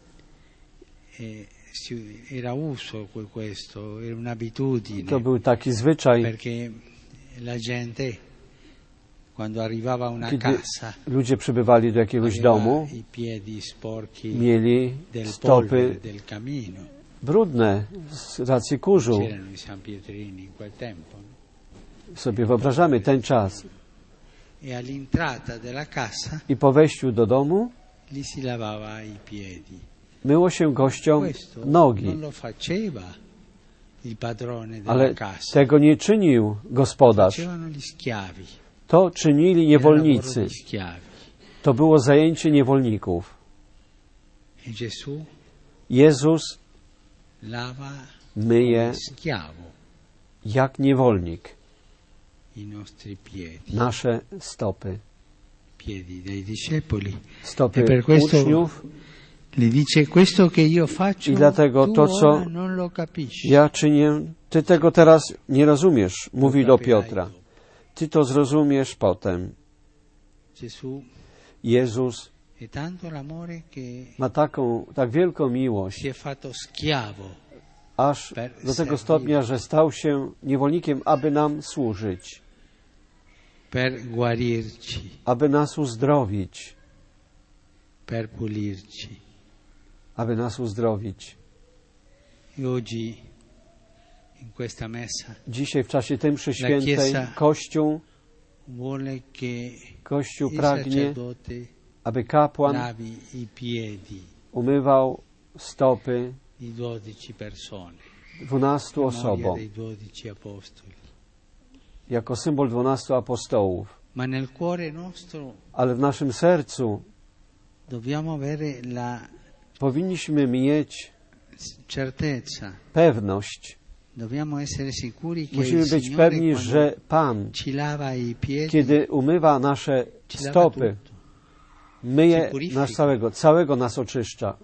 Speaker 3: eh, si- era uso que- questo, era un'abitudine,
Speaker 1: To był taki zwyczaj,
Speaker 3: perché la gente quando arrivava a una
Speaker 1: kiedy
Speaker 3: casa
Speaker 1: ludzie przybywali do jakiegoś
Speaker 3: aveva
Speaker 1: domu,
Speaker 3: i piedi sporchi
Speaker 1: mieli
Speaker 3: del
Speaker 1: stopy
Speaker 3: polvere del camino.
Speaker 1: brudne z racji kurzu.
Speaker 3: C'erano i San Pietrini in quel tempo, no?
Speaker 1: Sobie wyobrażamy ten czas.
Speaker 3: E all'entrata della casa
Speaker 1: I po wejściu do domu
Speaker 3: li si lavava i piedi.
Speaker 1: myło się gościom
Speaker 3: Questo non
Speaker 1: nogi.
Speaker 3: lo faceva il padrone della
Speaker 1: Ale
Speaker 3: casa,
Speaker 1: tego nie czynił gospodarz.
Speaker 3: facevano gli schiavi.
Speaker 1: To czynili
Speaker 3: Era lavoro
Speaker 1: niewolnicy.
Speaker 3: di schiavi.
Speaker 1: To było zajęcie niewolników.
Speaker 3: E Gesù
Speaker 1: Jezus
Speaker 3: lava
Speaker 1: myje
Speaker 3: come schiavo
Speaker 1: jak niewolnik
Speaker 3: i nostri piedi,
Speaker 1: nasze stopy.
Speaker 3: piedi dei discepoli.
Speaker 1: Stopy
Speaker 3: E per questo
Speaker 1: uczniów.
Speaker 3: Gli dice questo che io faccio,
Speaker 1: I dlatego
Speaker 3: tu
Speaker 1: to, co
Speaker 3: ora non lo capisci.
Speaker 1: Ja czynię, ty tego teraz nie rozumiesz, mówi
Speaker 3: Lo
Speaker 1: do
Speaker 3: capirai
Speaker 1: Piotra.
Speaker 3: dopo.
Speaker 1: Ty to zrozumiesz potem.
Speaker 3: Gesù
Speaker 1: Jezus
Speaker 3: è tanto l'amore che
Speaker 1: ma taką, tak wielką miłość,
Speaker 3: si è fatto schiavo
Speaker 1: aż
Speaker 3: per
Speaker 1: do tego
Speaker 3: servire.
Speaker 1: stopnia, że stał się niewolnikiem, aby nam służyć,
Speaker 3: per guarirci,
Speaker 1: aby nas uzdrowić,
Speaker 3: per pulirci.
Speaker 1: aby nas uzdrowić.
Speaker 3: E oggi in questa messa
Speaker 1: Dzisiaj w czasie tej mszy świętej
Speaker 3: Chiesa
Speaker 1: Kościół,
Speaker 3: vuole che
Speaker 1: Kościół
Speaker 3: il
Speaker 1: pragnie,
Speaker 3: sacerdote
Speaker 1: aby kapłan
Speaker 3: lavi i piedi
Speaker 1: umywał stopy
Speaker 3: di dodici persone,
Speaker 1: dwunastu
Speaker 3: memoria
Speaker 1: osobom,
Speaker 3: dei dodici apostoli.
Speaker 1: jako symbol dwunastu apostołów.
Speaker 3: Ma nel cuore nostro
Speaker 1: Ale w naszym sercu
Speaker 3: dobbiamo avere la
Speaker 1: powinniśmy mieć
Speaker 3: certezza,
Speaker 1: pewność,
Speaker 3: dobbiamo essere sicuri che
Speaker 1: musimy
Speaker 3: il
Speaker 1: być
Speaker 3: Signore
Speaker 1: pewni,
Speaker 3: quando
Speaker 1: że Pan,
Speaker 3: ci lava i piedi,
Speaker 1: kiedy umywa nasze
Speaker 3: ci lava
Speaker 1: stopy,
Speaker 3: tutto.
Speaker 1: myje
Speaker 3: Ci purifica.
Speaker 1: nas całego, całego nas oczyszcza.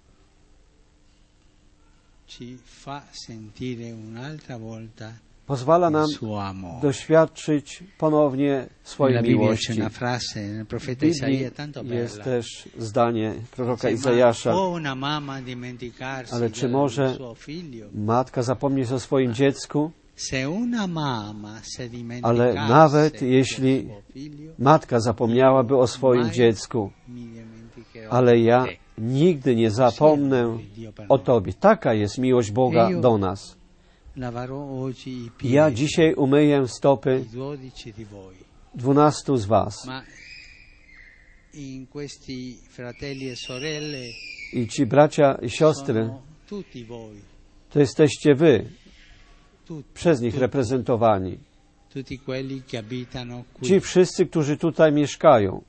Speaker 3: Ci fa sentire un'altra volta
Speaker 1: Pozwala
Speaker 3: il
Speaker 1: nam
Speaker 3: suo amore.
Speaker 1: doświadczyć ponownie swojej
Speaker 3: Nella Bibbia c'è
Speaker 1: miłości.
Speaker 3: una frase nel
Speaker 1: W
Speaker 3: profeta
Speaker 1: Biblii
Speaker 3: Isaia tanto
Speaker 1: jest
Speaker 3: bella.
Speaker 1: też zdanie proroka
Speaker 3: Dice, "Ma
Speaker 1: Izajasza.
Speaker 3: può una mamma dimenticarsi
Speaker 1: Ale czy
Speaker 3: del
Speaker 1: może
Speaker 3: suo figlio?
Speaker 1: matka zapomnieć o swoim dziecku?
Speaker 3: Se una mamma se
Speaker 1: Ale
Speaker 3: dimenticasse
Speaker 1: nawet
Speaker 3: del
Speaker 1: jeśli
Speaker 3: suo figlio,
Speaker 1: matka zapomniałaby o swoim
Speaker 3: mai
Speaker 1: dziecku,
Speaker 3: mi dimenticherò
Speaker 1: ale ja
Speaker 3: di te.
Speaker 1: nigdy nie zapomnę o Tobie. Taka jest miłość Boga do nas.
Speaker 3: Lavarò oggi i
Speaker 1: Ja
Speaker 3: piedi
Speaker 1: dzisiaj umyję stopy
Speaker 3: i dodici di voi.
Speaker 1: dwunastu z Was.
Speaker 3: Ma in questi fratelli e sorelle
Speaker 1: I ci bracia i siostry,
Speaker 3: sono tutti voi,
Speaker 1: to jesteście Wy,
Speaker 3: tutti,
Speaker 1: przez nich
Speaker 3: tutti,
Speaker 1: reprezentowani.
Speaker 3: tutti quelli che abitano qui.
Speaker 1: Ci wszyscy, którzy tutaj mieszkają,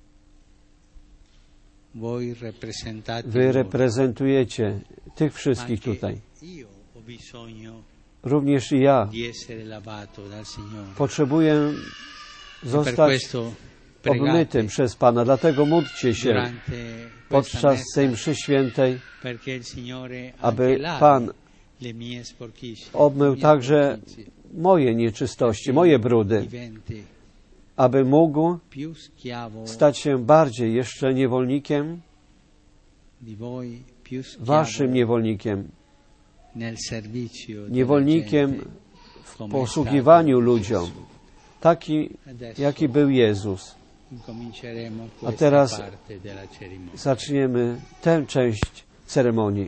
Speaker 3: Voi representate
Speaker 1: Wy
Speaker 3: loro.
Speaker 1: reprezentujecie tych wszystkich
Speaker 3: Anche
Speaker 1: tutaj.
Speaker 3: io ho bisogno
Speaker 1: Również i ja
Speaker 3: di essere lavato dal Signore.
Speaker 1: potrzebuję
Speaker 3: Per
Speaker 1: zostać
Speaker 3: questo pregate
Speaker 1: obmytym przez Pana. Dlatego módlcie się
Speaker 3: durante questa
Speaker 1: podczas tej
Speaker 3: messa
Speaker 1: mszy świętej,
Speaker 3: perché il Signore
Speaker 1: aby
Speaker 3: anche lavi
Speaker 1: Pan
Speaker 3: le mie sporchizie,
Speaker 1: obmył
Speaker 3: le mie
Speaker 1: także
Speaker 3: sporchizie,
Speaker 1: moje nieczystości, moje brudy,
Speaker 3: diventi
Speaker 1: aby mógł
Speaker 3: più schiavo
Speaker 1: stać się bardziej jeszcze niewolnikiem,
Speaker 3: di voi, più schiavo
Speaker 1: waszym niewolnikiem
Speaker 3: nel servizio della
Speaker 1: niewolnikiem
Speaker 3: gente,
Speaker 1: w
Speaker 3: come
Speaker 1: posługiwaniu
Speaker 3: è stato
Speaker 1: ludziom,
Speaker 3: Gesù.
Speaker 1: taki
Speaker 3: Adesso
Speaker 1: jaki był Jezus.
Speaker 3: incominceremo
Speaker 1: A
Speaker 3: questa
Speaker 1: teraz
Speaker 3: parte della cerimonia.
Speaker 1: zaczniemy tę część ceremonii,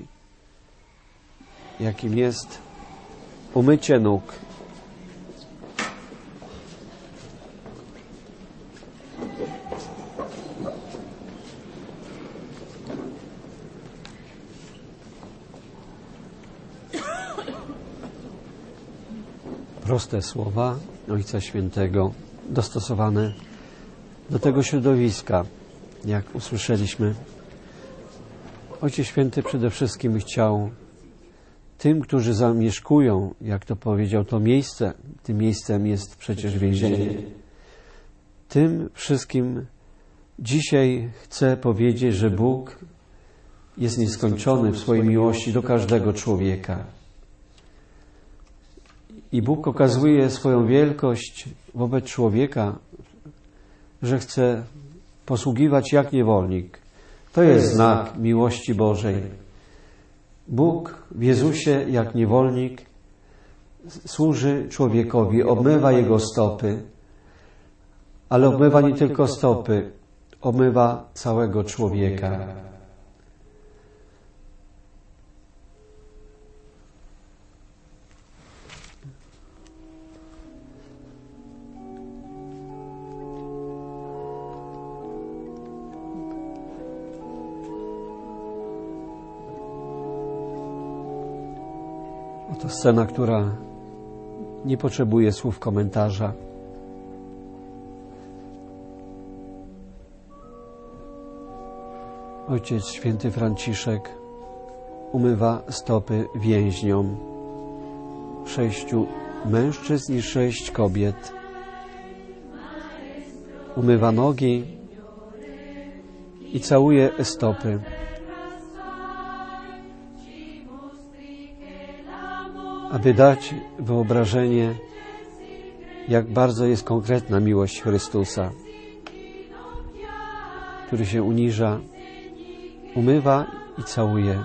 Speaker 1: jakim jest umycie nóg. Proste słowa Ojca Świętego, dostosowane do tego środowiska, jak usłyszeliśmy. Ojciec Święty przede wszystkim chciał tym, którzy zamieszkują, jak to powiedział, to miejsce, tym miejscem jest przecież więzienie. Tym wszystkim dzisiaj chcę powiedzieć, że Bóg jest nieskończony w swojej miłości do każdego człowieka. I Bóg okazuje swoją wielkość wobec człowieka, że chce posługiwać jak niewolnik. To jest znak miłości Bożej. Bóg w Jezusie jak niewolnik służy człowiekowi, obmywa jego stopy, ale obmywa nie tylko stopy, obmywa całego człowieka. Oto scena, która nie potrzebuje słów komentarza. Ojciec Święty Franciszek umywa stopy więźniom, sześciu mężczyzn i sześć kobiet. Umywa nogi i całuje stopy. Aby dać wyobrażenie, jak bardzo jest konkretna miłość Chrystusa, który się uniża, umywa i całuje.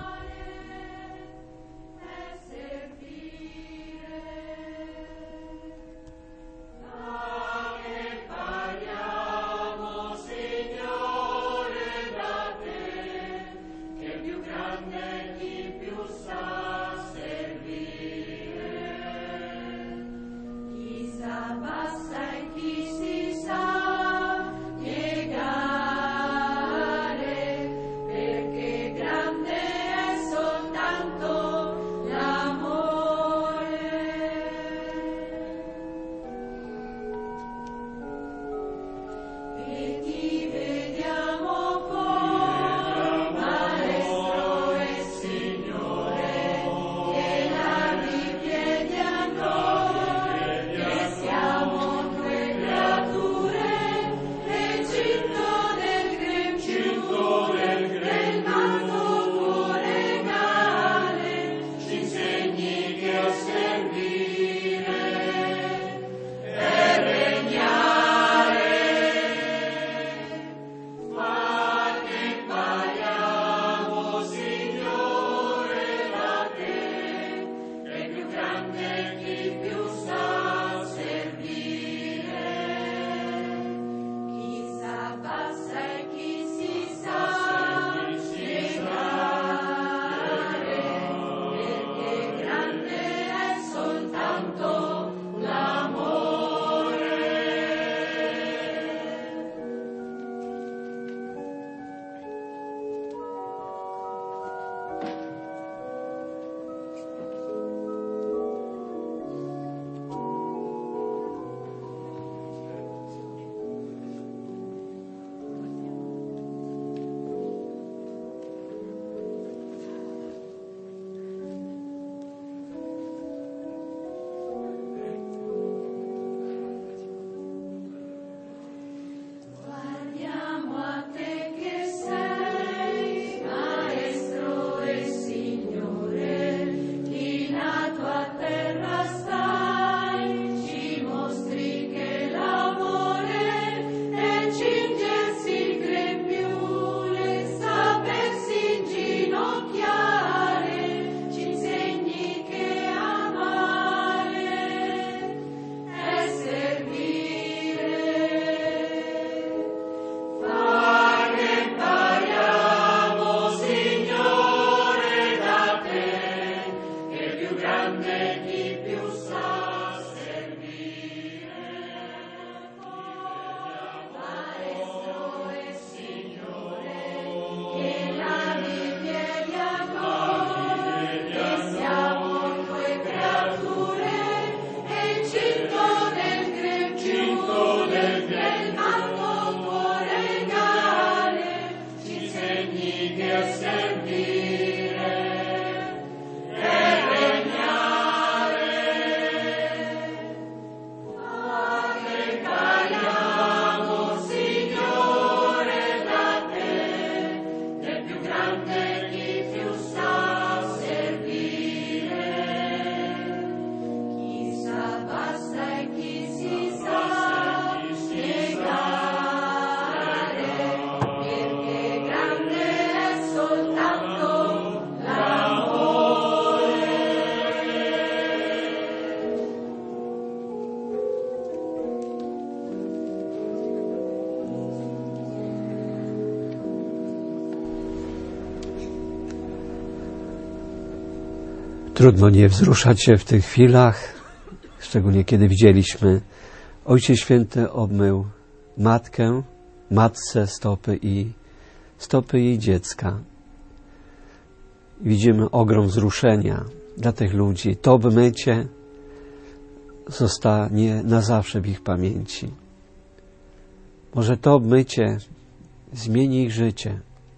Speaker 1: Trudno nie wzruszać się w tych chwilach, szczególnie kiedy widzieliśmy, Ojciec Święty obmył matkę, matce stopy i stopy jej dziecka. Widzimy ogrom wzruszenia dla tych ludzi. To obmycie zostanie na zawsze w ich pamięci. Może to obmycie zmieni ich życie.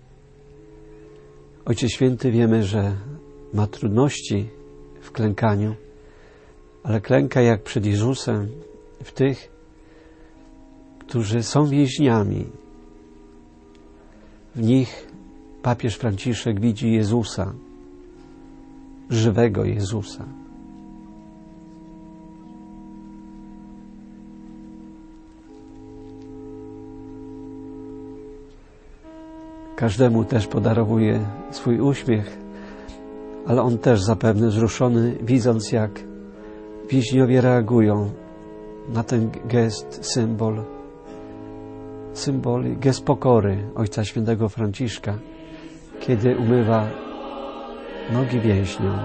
Speaker 1: Ojciec Święty, wiemy, że ma trudności w klękaniu, ale klęka jak przed Jezusem w tych, którzy są więźniami. W nich papież Franciszek widzi Jezusa, żywego Jezusa. Każdemu też podarowuje swój uśmiech, ale on też zapewne wzruszony, widząc jak więźniowie reagują na ten gest, symbol, symbol, gest pokory Ojca Świętego Franciszka, kiedy umywa nogi więźniom.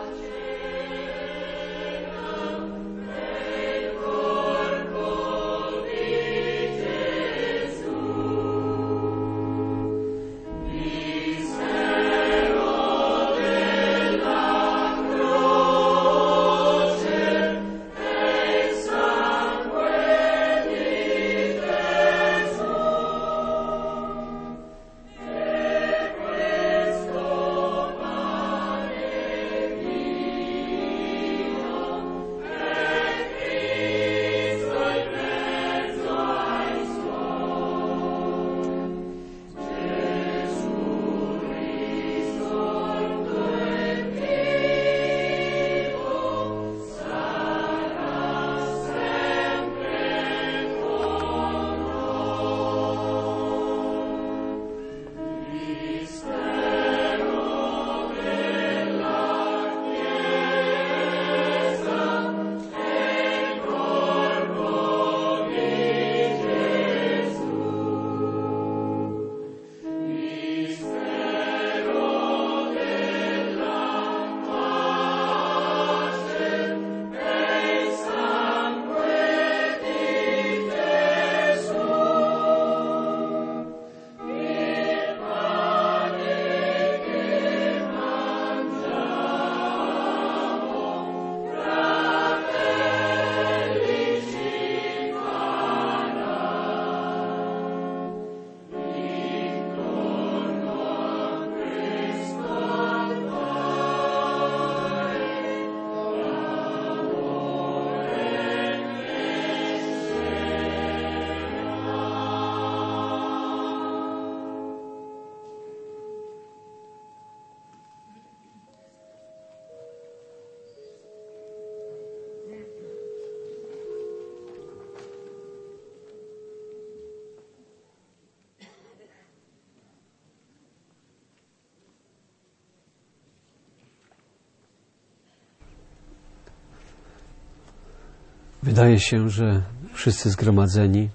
Speaker 1: Wydaje się, że wszyscy zgromadzeni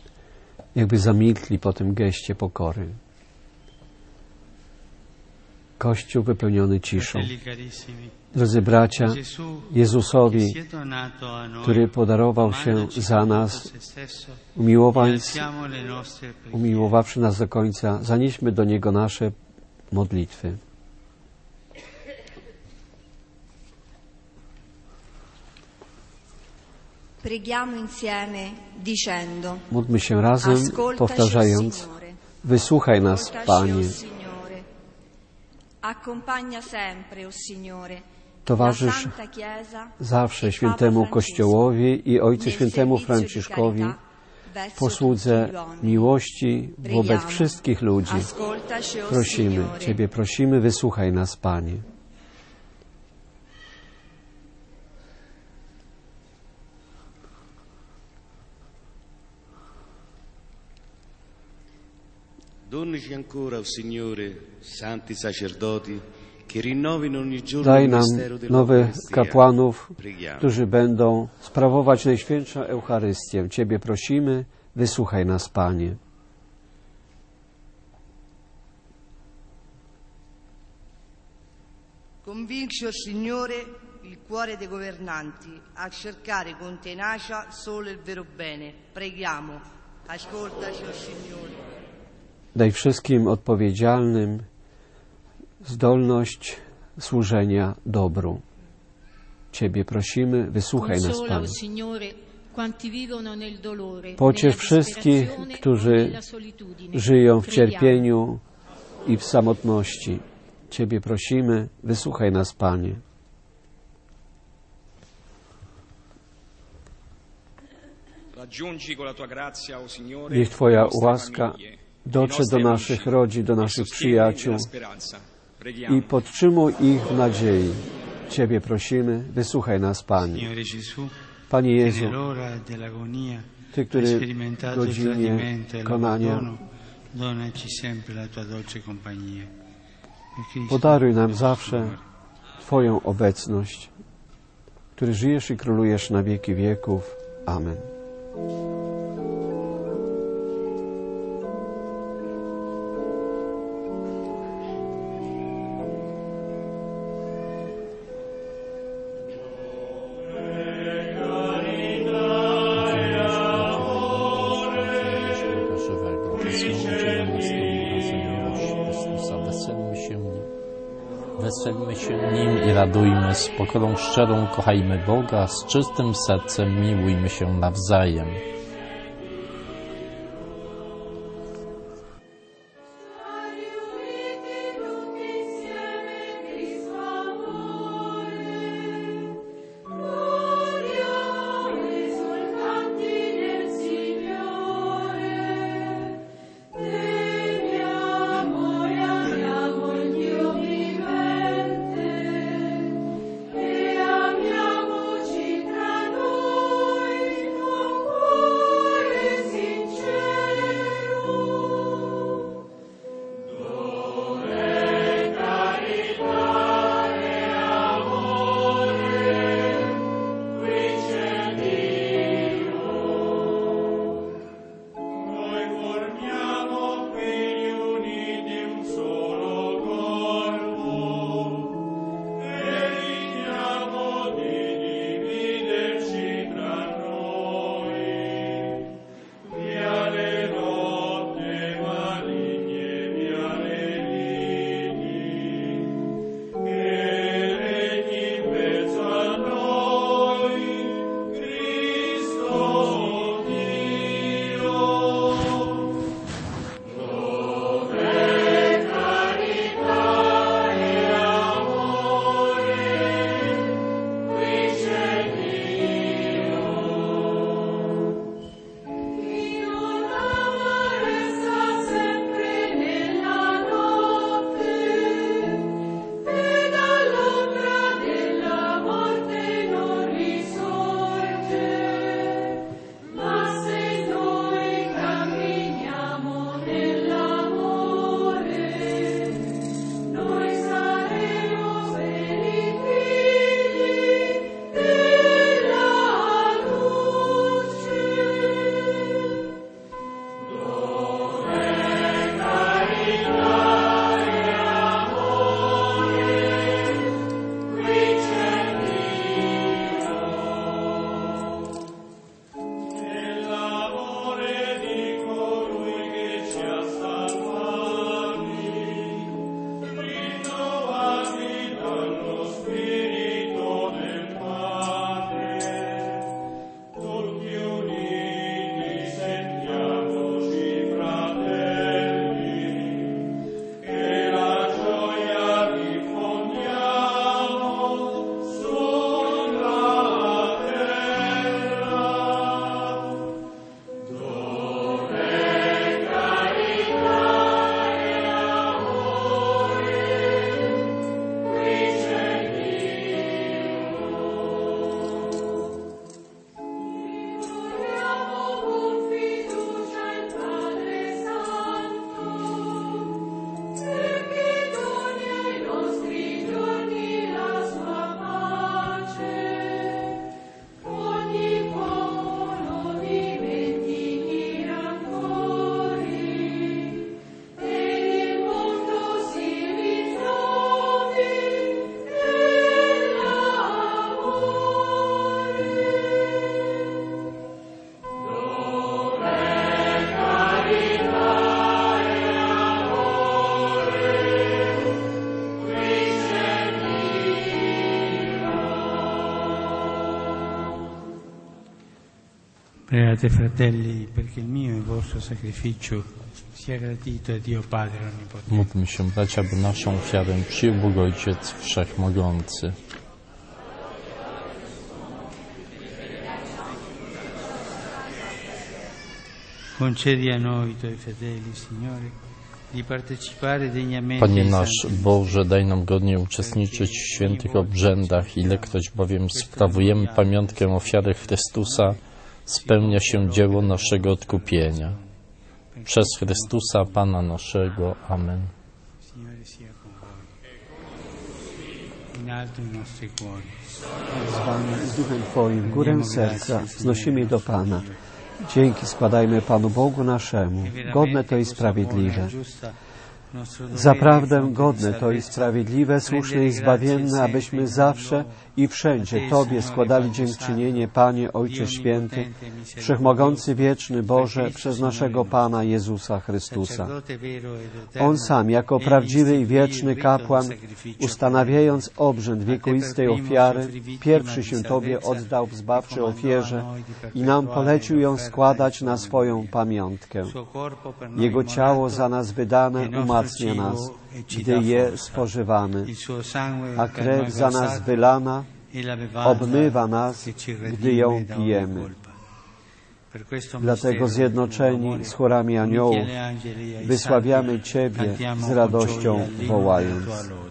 Speaker 1: jakby zamilkli po tym geście pokory. Kościół wypełniony ciszą. Drodzy bracia, Jezusowi, który podarował się za nas, umiłowawszy, umiłowawszy nas do końca, zanieśmy do Niego nasze modlitwy. Módlmy się razem, powtarzając: wysłuchaj nas, Panie. Towarzysz zawsze Świętemu Kościołowi i Ojcu Świętemu Franciszkowi w posłudze miłości wobec wszystkich ludzi. Prosimy, Ciebie prosimy, wysłuchaj nas, Panie.
Speaker 8: Donici ancora, o Signore, santi sacerdoti, che rinnovino ogni giorno
Speaker 1: Daj
Speaker 8: il
Speaker 1: nam
Speaker 8: mistero
Speaker 1: nowych
Speaker 8: dell'Eucharistia.
Speaker 1: kapłanów,
Speaker 8: Preghiamo.
Speaker 1: którzy będą sprawować Najświętszą Eucharystię. Ciebie prosimy, wysłuchaj nas, Panie.
Speaker 9: Convinci, o Signore, il cuore dei governanti a cercare con tenacia solo il vero bene. Preghiamo. Ascoltaci, o Signore.
Speaker 1: Daj wszystkim odpowiedzialnym zdolność służenia dobru. Ciebie prosimy, wysłuchaj nas, Panie. Pociesz wszystkich, którzy żyją w cierpieniu i w samotności. Ciebie prosimy, wysłuchaj nas, Panie. Niech Twoja łaska dotrze do naszych rodzin, do naszych przyjaciół i podtrzymuj ich w nadziei. Ciebie prosimy, wysłuchaj nas, Panie. Panie Jezu, Ty, który w godzinie konania podaruj nam zawsze Twoją obecność, który żyjesz i królujesz na wieki wieków. Amen.
Speaker 2: Weselmy się nim i radujmy, z pokorą szczerą kochajmy Boga, z czystym sercem miłujmy się nawzajem.
Speaker 5: Oh
Speaker 3: Pregate, fratelli, perché il mio e il vostro sacrificio sia gradito a Dio Padre Onnipotente.
Speaker 2: Módlmy się, bracia, by naszą ofiarę przyjął Bóg Ojciec Wszechmogący.
Speaker 3: Concedi a noi, tuoi fedeli, Signore, di partecipare degnamente
Speaker 2: Panie
Speaker 3: ai
Speaker 2: nasz
Speaker 3: santi
Speaker 2: Boże, daj nam godnie uczestniczyć w świętych obrzędach, ilekroć bowiem sprawujemy pamiątkę ofiary Chrystusa, spełnia się dzieło naszego odkupienia. Przez Chrystusa Pana naszego. Amen.
Speaker 3: Signore sia con voi. In alto i nostri cuori.
Speaker 1: Z Wami i z Duchem Twoim w górę serca wznosimy do Pana. Dzięki składajmy Panu Bogu naszemu. Godne to i sprawiedliwe. Zaprawdę godne to i sprawiedliwe, słuszne i zbawienne, abyśmy zawsze i wszędzie Tobie składali dziękczynienie, Panie, Ojcze Święty, Wszechmogący, Wieczny Boże, przez naszego Pana Jezusa Chrystusa. On sam, jako prawdziwy i wieczny kapłan, ustanawiając obrzęd wiekuistej ofiary, pierwszy się Tobie oddał w zbawczej ofierze i nam polecił ją składać na swoją pamiątkę. Jego ciało za nas wydane umacnia nas, gdy je spożywamy, a krew za nas wylana obmywa nas, gdy ją pijemy. Dlatego zjednoczeni z chórami aniołów wysławiamy Ciebie z radością wołając.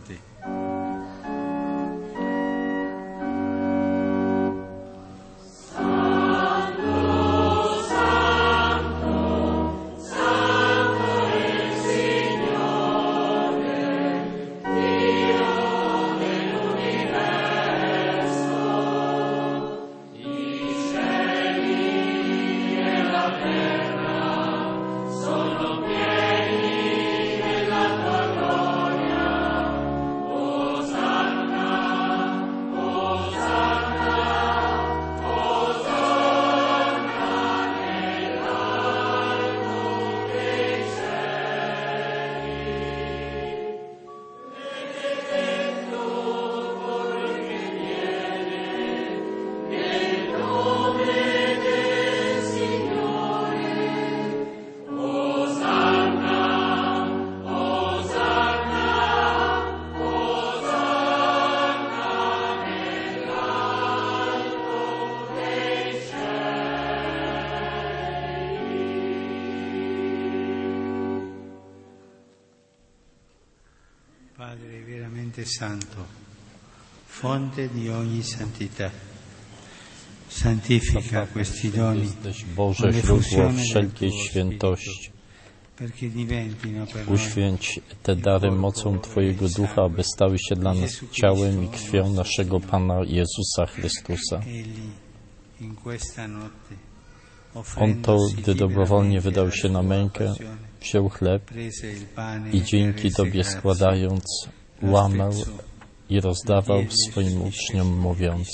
Speaker 3: Padre veramente santo, fonte di ogni santità, santifica questi doni
Speaker 2: Jesteś, Boże, źródło wszelkiej świętości.
Speaker 3: perché diventino per noi
Speaker 2: Uświęć te dary mocą Twojego Ducha, aby stały się dla nas ciałem i krwią naszego Pana Jezusa Chrystusa. On to, gdy dobrowolnie wydał się na mękę, wziął chleb i dzięki Tobie składając, łamał i rozdawał swoim uczniom, mówiąc: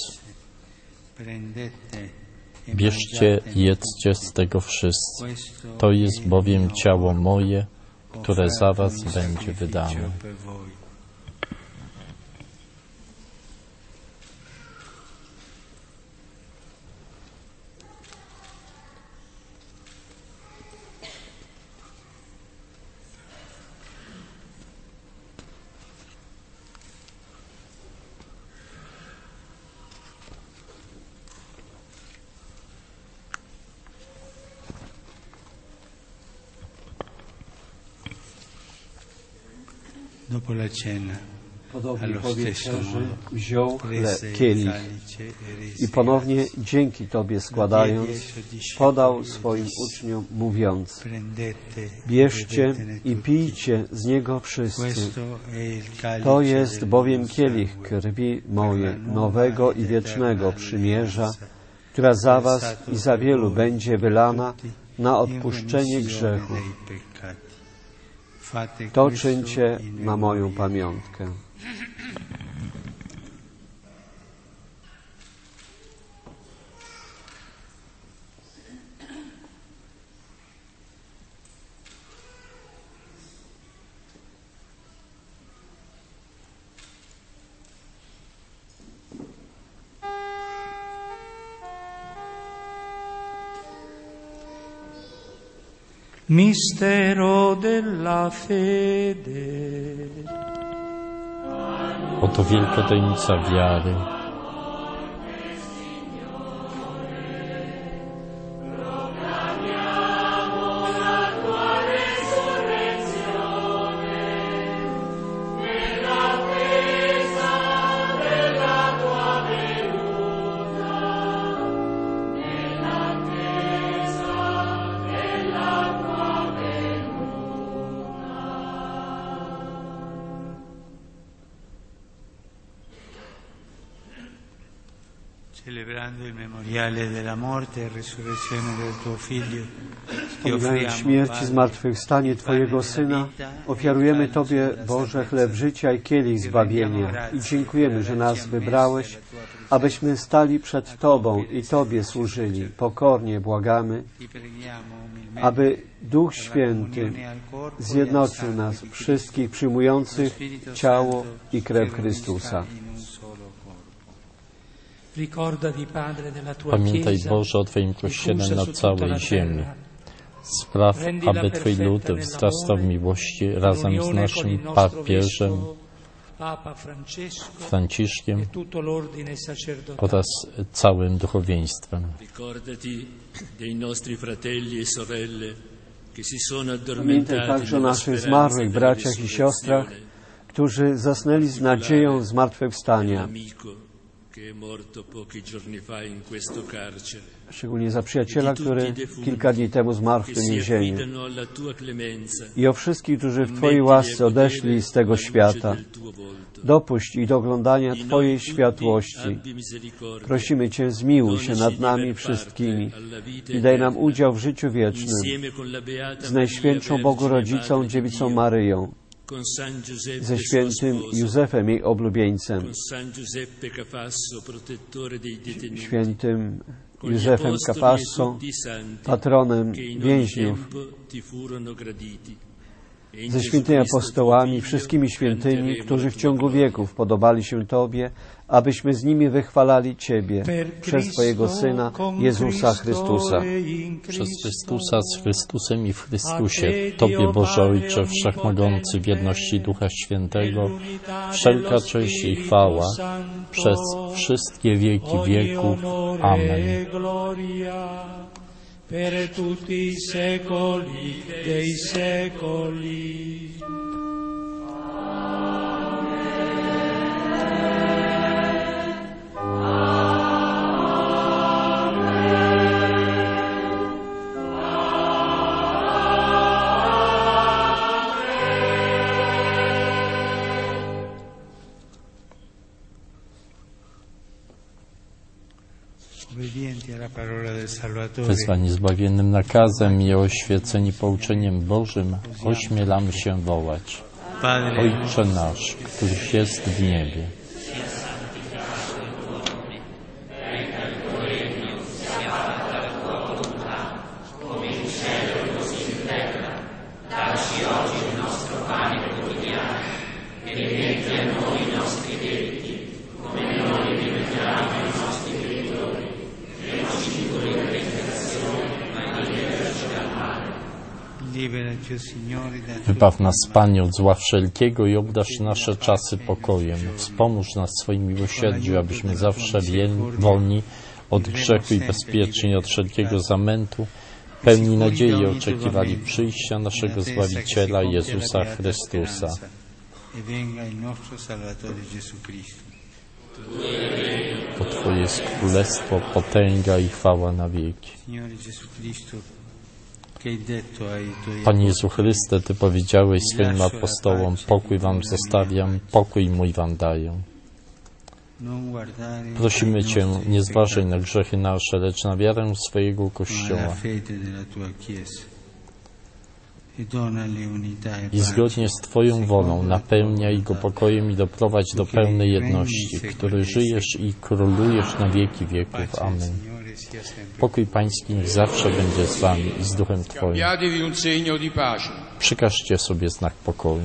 Speaker 2: bierzcie i jedzcie z tego wszyscy. To jest bowiem ciało moje, które za was będzie wydane.
Speaker 3: Dopo la cena,
Speaker 1: Podobnie po wieczerzy wziął chleb, kielich i ponownie dzięki Tobie składając, podał swoim uczniom, mówiąc: bierzcie i pijcie z niego wszyscy. To jest bowiem kielich krwi mojej, nowego i wiecznego przymierza, która za was i za wielu będzie wylana na odpuszczenie grzechów. To czyńcie na moją pamiątkę.
Speaker 10: Mistero della fede.
Speaker 2: Oto wielka tajemnica wiary.
Speaker 3: Celebrando il memoriale della morte e resurrezione del tuo Figlio,
Speaker 1: Wspominając śmierć i zmartwychwstanie Twojego Syna, ofiarujemy Tobie, Boże, chleb życia i kielich zbawienia i dziękujemy, że nas wybrałeś, abyśmy stali przed Tobą i Tobie służyli. Pokornie błagamy, aby Duch Święty zjednoczył nas wszystkich przyjmujących ciało i krew Chrystusa.
Speaker 2: Pamiętaj, Boże, o Twoim Kościele na całej ziemi. Spraw, aby Twój lud wzrastał w miłości razem z naszym papieżem Franciszkiem oraz całym duchowieństwem.
Speaker 1: Pamiętaj także o naszych zmarłych braciach i siostrach, którzy zasnęli z nadzieją zmartwychwstania. Szczególnie za przyjaciela, który kilka dni temu zmarł w tym więzieniu. I o wszystkich, którzy w Twojej łasce odeszli z tego świata. Dopuść ich do oglądania Twojej światłości. Prosimy Cię, zmiłuj się nad nami wszystkimi i daj nam udział w życiu wiecznym z Najświętszą Bogu Rodzicą, Dziewicą Maryją, ze świętym Józefem, jej oblubieńcem, świętym Józefem Capasso, patronem więźniów, ze świętymi apostołami, wszystkimi świętymi, którzy w ciągu wieków podobali się Tobie, abyśmy z nimi wychwalali Ciebie przez Twojego Syna, Jezusa Chrystusa.
Speaker 2: Przez Chrystusa, z Chrystusem i w Chrystusie, Tobie, Boże Ojcze Wszechmogący, w jedności Ducha Świętego, wszelka cześć i chwała przez wszystkie wieki wieków. Amen.
Speaker 10: Per tutti i secoli dei secoli.
Speaker 2: Wezwani zbawiennym nakazem i oświeceni pouczeniem Bożym, ośmielamy się wołać: Ojcze nasz, któryś jest w niebie. Wybaw nas, Panie, od zła wszelkiego i obdarz nasze czasy pokojem. Wspomóż nas swoim miłosierdziu, abyśmy zawsze wolni od grzechu i bezpieczni od wszelkiego zamętu, pełni nadziei oczekiwali przyjścia naszego Zbawiciela, Jezusa Chrystusa. Bo Twoje jest królestwo, potęga i chwała na wieki. Panie Jezu Chryste, Ty powiedziałeś swoim apostołom: pokój Wam zostawiam, pokój mój Wam daję. Prosimy Cię, nie zważaj na grzechy nasze, lecz na wiarę swojego Kościoła. I zgodnie z Twoją wolą napełniaj go pokojem i doprowadź do pełnej jedności, który żyjesz i królujesz na wieki wieków. Amen. Pokój Pański niech zawsze będzie z Wami i z Duchem Twoim. Przykażcie sobie znak pokoju.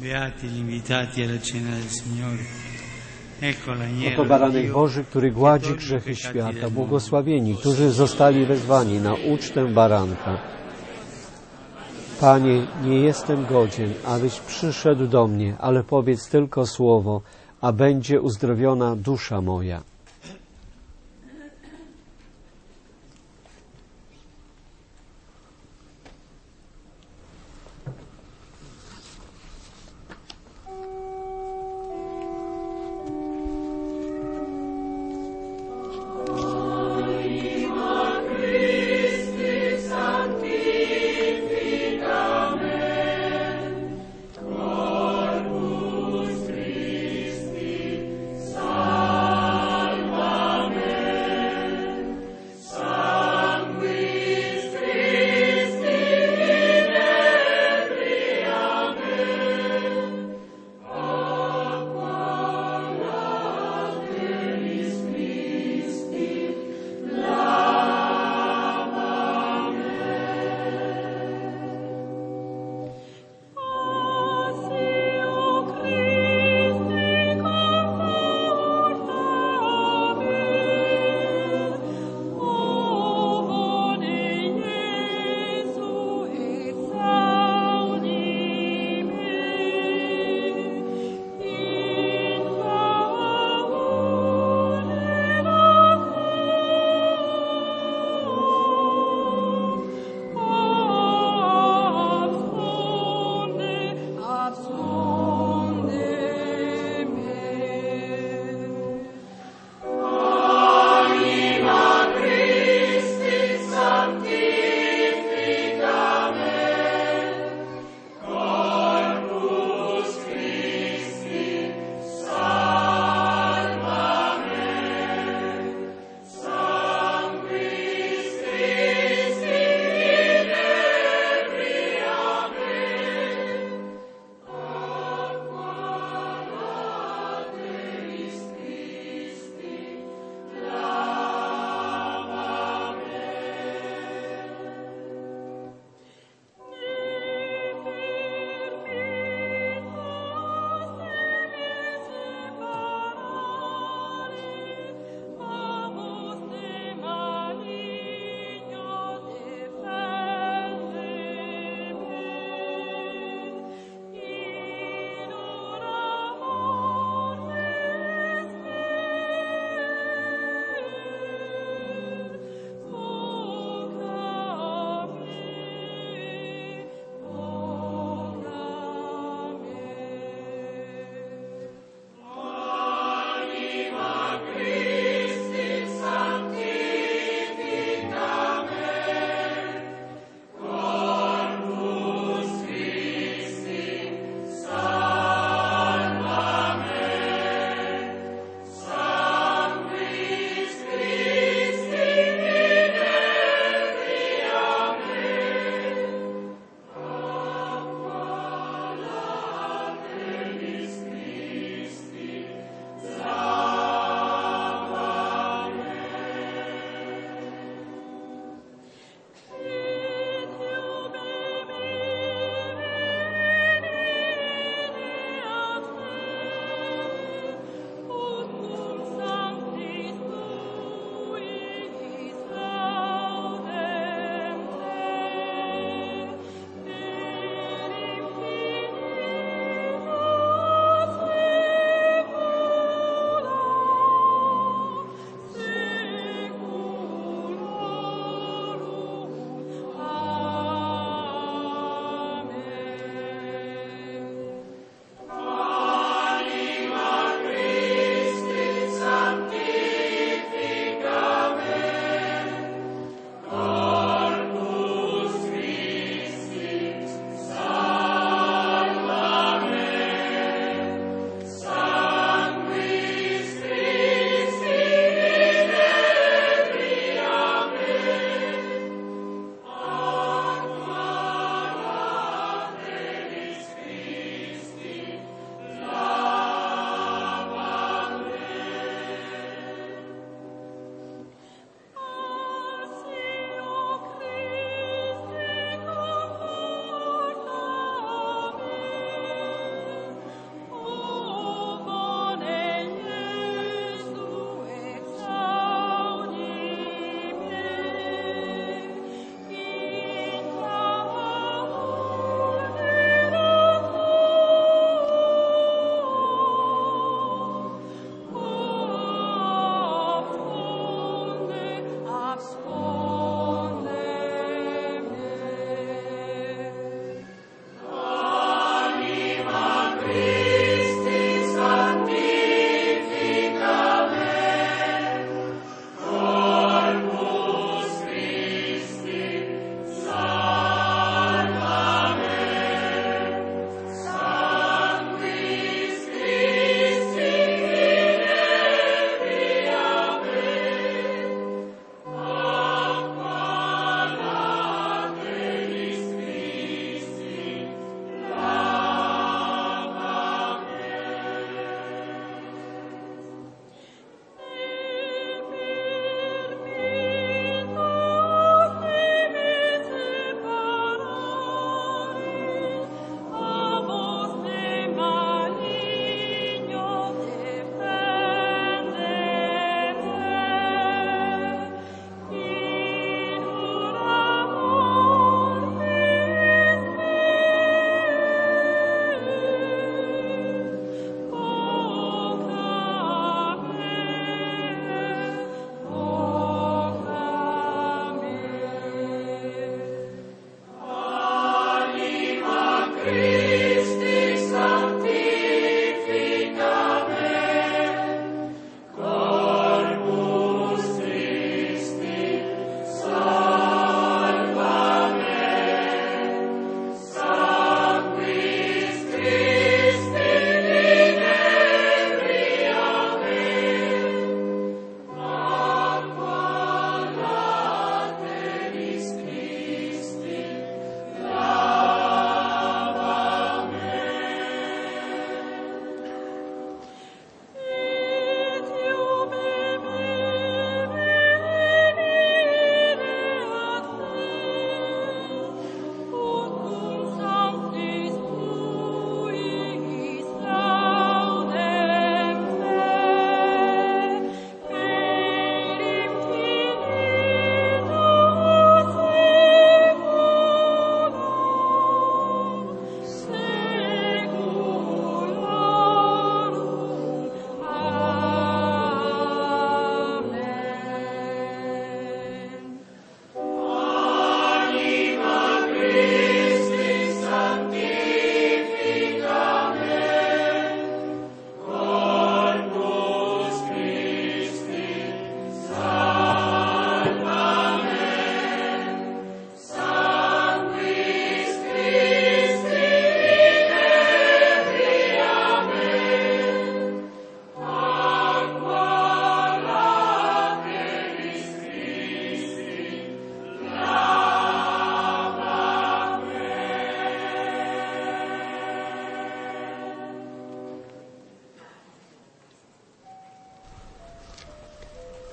Speaker 3: Beati gli invitati alla cena del Signore. Ecco
Speaker 1: Oto
Speaker 3: l'agnello di
Speaker 1: baranek
Speaker 3: Dio
Speaker 1: Boży, który gładzi grzechy świata. Błogosławieni, którzy zostali wezwani na ucztę baranka. Panie, nie jestem godzien, abyś przyszedł do mnie, ale powiedz tylko słowo, a będzie uzdrowiona dusza moja.
Speaker 5: Salve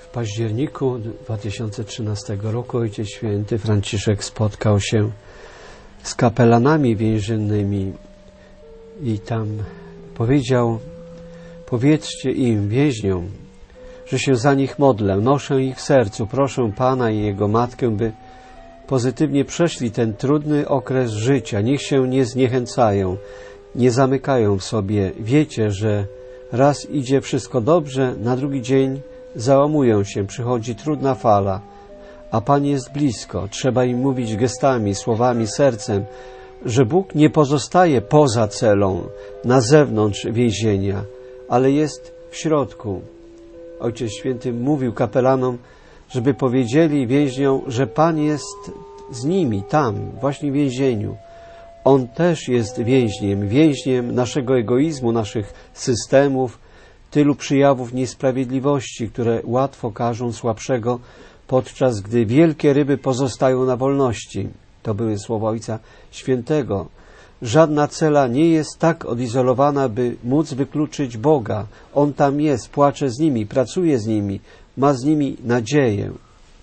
Speaker 1: październiku dwa tysiące trzynastego roku Ojciec Święty Franciszek spotkał się z kapelanami więziennymi i tam powiedział: powiedzcie im, więźniom, że się za nich modlę, noszę ich w sercu, proszę Pana i Jego Matkę, by pozytywnie przeszli ten trudny okres życia. Niech się nie zniechęcają, nie zamykają w sobie. Wiecie, że raz idzie wszystko dobrze, na drugi dzień załamują się, przychodzi trudna fala, a Pan jest blisko. Trzeba im mówić gestami, słowami, sercem, że Bóg nie pozostaje poza celą, na zewnątrz więzienia, ale jest w środku. Ojciec Święty mówił kapelanom, żeby powiedzieli więźniom, że Pan jest z nimi, tam, właśnie w więzieniu. On też jest więźniem, więźniem naszego egoizmu, naszych systemów, tylu przyjawów niesprawiedliwości, które łatwo karzą słabszego, podczas gdy wielkie ryby pozostają na wolności. To były słowa Ojca Świętego. Żadna cela nie jest tak odizolowana, by móc wykluczyć Boga. On tam jest, płacze z nimi, pracuje z nimi, ma z nimi nadzieję.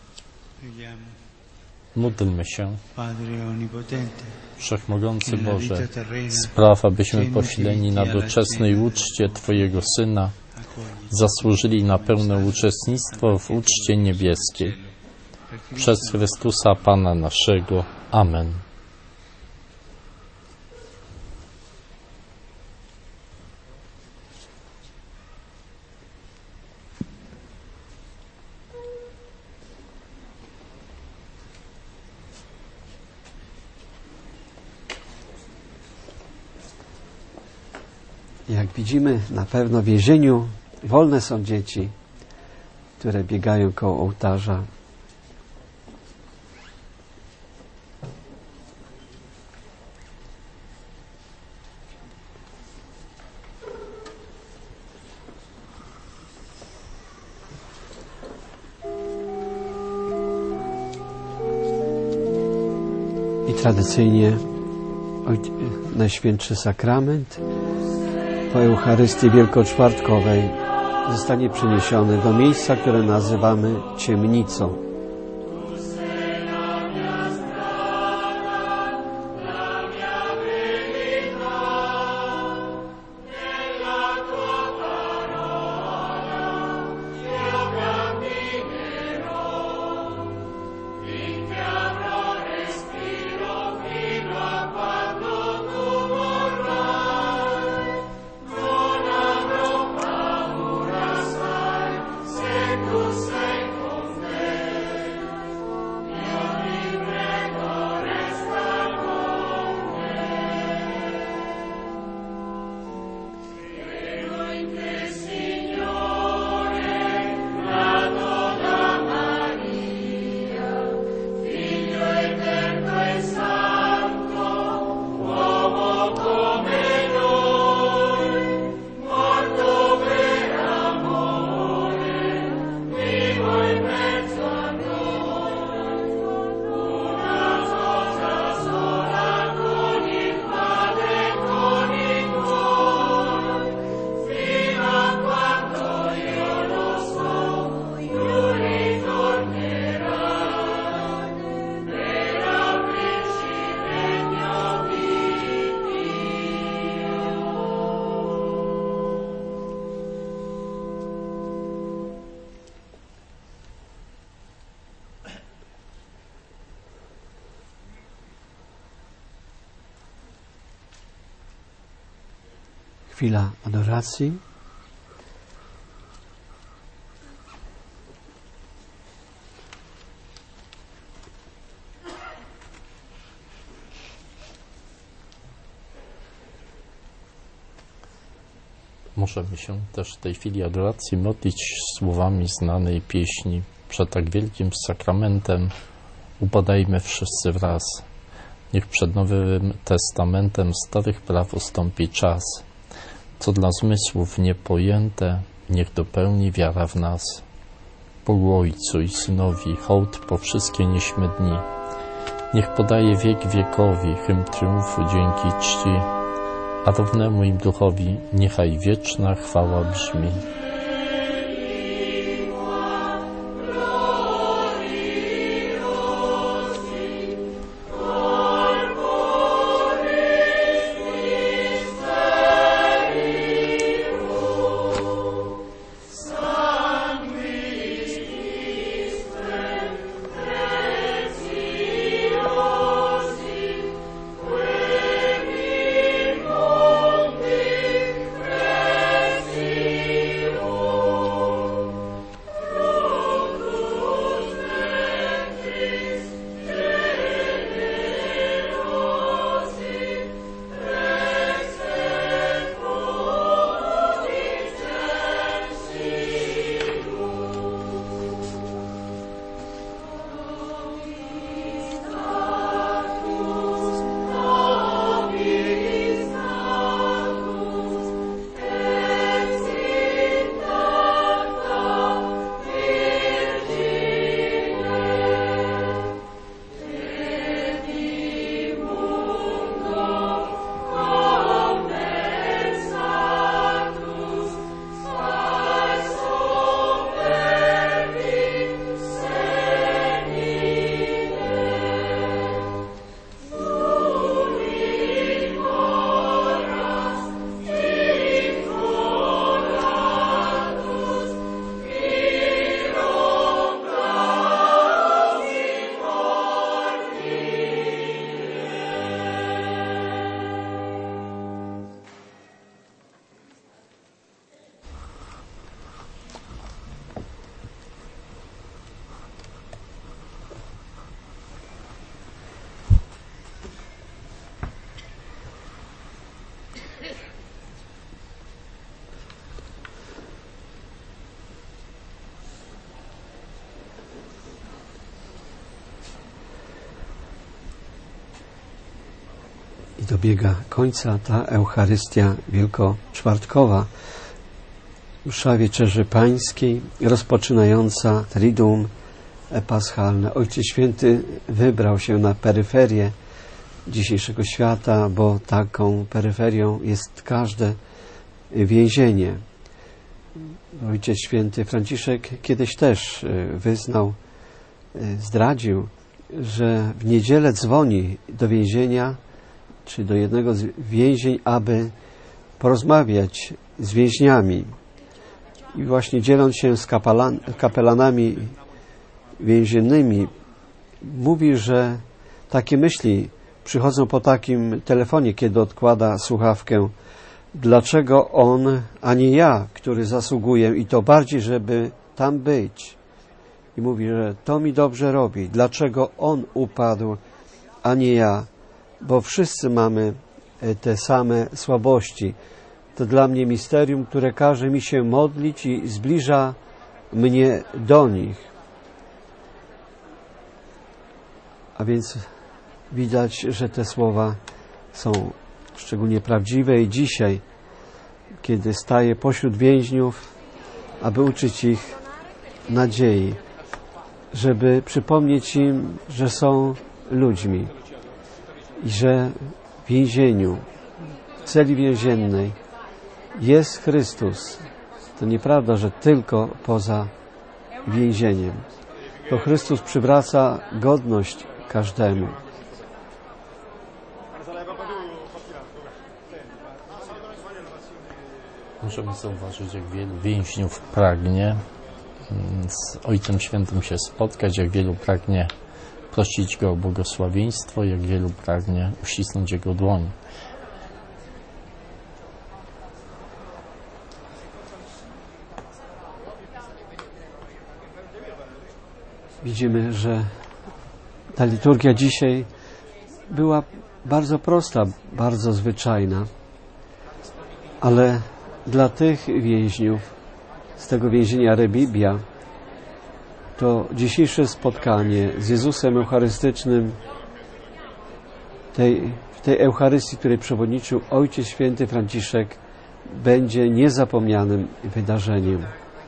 Speaker 2: Módlmy się. Wszechmogący Boże, spraw, abyśmy posileni na doczesnej uczcie Twojego Syna zasłużyli na pełne uczestnictwo w uczcie niebieskiej. Przez Chrystusa Pana naszego. Amen.
Speaker 1: Jak widzimy, na pewno w więzieniu wolne są dzieci, które biegają koło ołtarza. I tradycyjnie Najświętszy Sakrament po Eucharystii Wielkoczwartkowej zostanie przeniesiony do miejsca, które nazywamy ciemnicą. Chwila adoracji.
Speaker 2: Możemy się też w tej chwili adoracji modlić słowami znanej pieśni. Przed tak wielkim sakramentem upadajmy wszyscy wraz. Niech przed Nowym Testamentem starych praw ustąpi czas. Co dla zmysłów niepojęte, niech dopełni wiara w nas. Bogu Ojcu i Synowi hołd po wszystkie nieśmy dni. Niech podaje wiek wiekowi hymn triumfu dzięki czci, a równemu im duchowi niechaj wieczna chwała brzmi.
Speaker 1: dobiega końca ta Eucharystia wielkoczwartkowa, msza Wieczerzy Pańskiej, rozpoczynająca Triduum Paschalne. Ojciec Święty wybrał się na peryferię dzisiejszego świata, bo taką peryferią jest każde więzienie. Ojciec Święty Franciszek kiedyś też wyznał, zdradził, że w niedzielę dzwoni do więzienia, czy do jednego z więzień, aby porozmawiać z więźniami. I właśnie dzieląc się z kapelan, kapelanami więziennymi, mówi, że takie myśli przychodzą po takim telefonie, kiedy odkłada słuchawkę. Dlaczego on, a nie ja, który zasługuję i to bardziej, żeby tam być? I mówi, że to mi dobrze robi. Dlaczego on upadł, a nie ja? Bo wszyscy mamy te same słabości. To dla mnie misterium, które każe mi się modlić i zbliża mnie do nich. A więc widać, że te słowa są szczególnie prawdziwe i dzisiaj, kiedy staję pośród więźniów, aby uczyć ich nadziei, żeby przypomnieć im, że są ludźmi i że w więzieniu, w celi więziennej jest Chrystus. To nieprawda, że tylko poza więzieniem. To Chrystus przywraca godność każdemu.
Speaker 2: Możemy zauważyć, jak wielu więźniów pragnie z Ojcem Świętym się spotkać, jak wielu pragnie prosić Go o błogosławieństwo, jak wielu pragnie uścisnąć Jego dłoń.
Speaker 1: Widzimy, że ta liturgia dzisiaj była bardzo prosta, bardzo zwyczajna, ale dla tych więźniów z tego więzienia Rebibia to dzisiejsze spotkanie z Jezusem Eucharystycznym, tej, w tej Eucharystii, której przewodniczył Ojciec Święty Franciszek, będzie niezapomnianym wydarzeniem.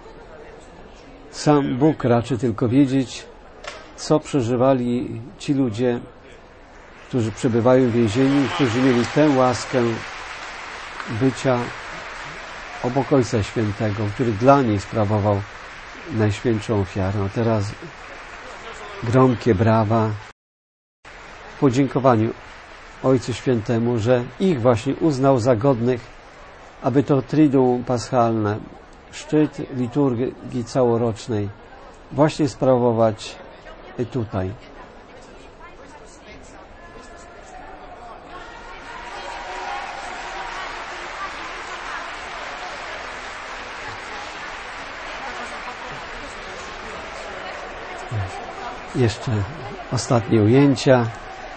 Speaker 1: Sam Bóg raczy tylko wiedzieć, co przeżywali ci ludzie, którzy przebywają w więzieniu, którzy mieli tę łaskę bycia obok Ojca Świętego, który dla nich sprawował najświętszą ofiarę. A teraz gromkie brawa w podziękowaniu Ojcu Świętemu, że ich właśnie uznał za godnych, aby to Triduum Paschalne, szczyt liturgii całorocznej, właśnie sprawować tutaj. Jeszcze ostatnie ujęcia.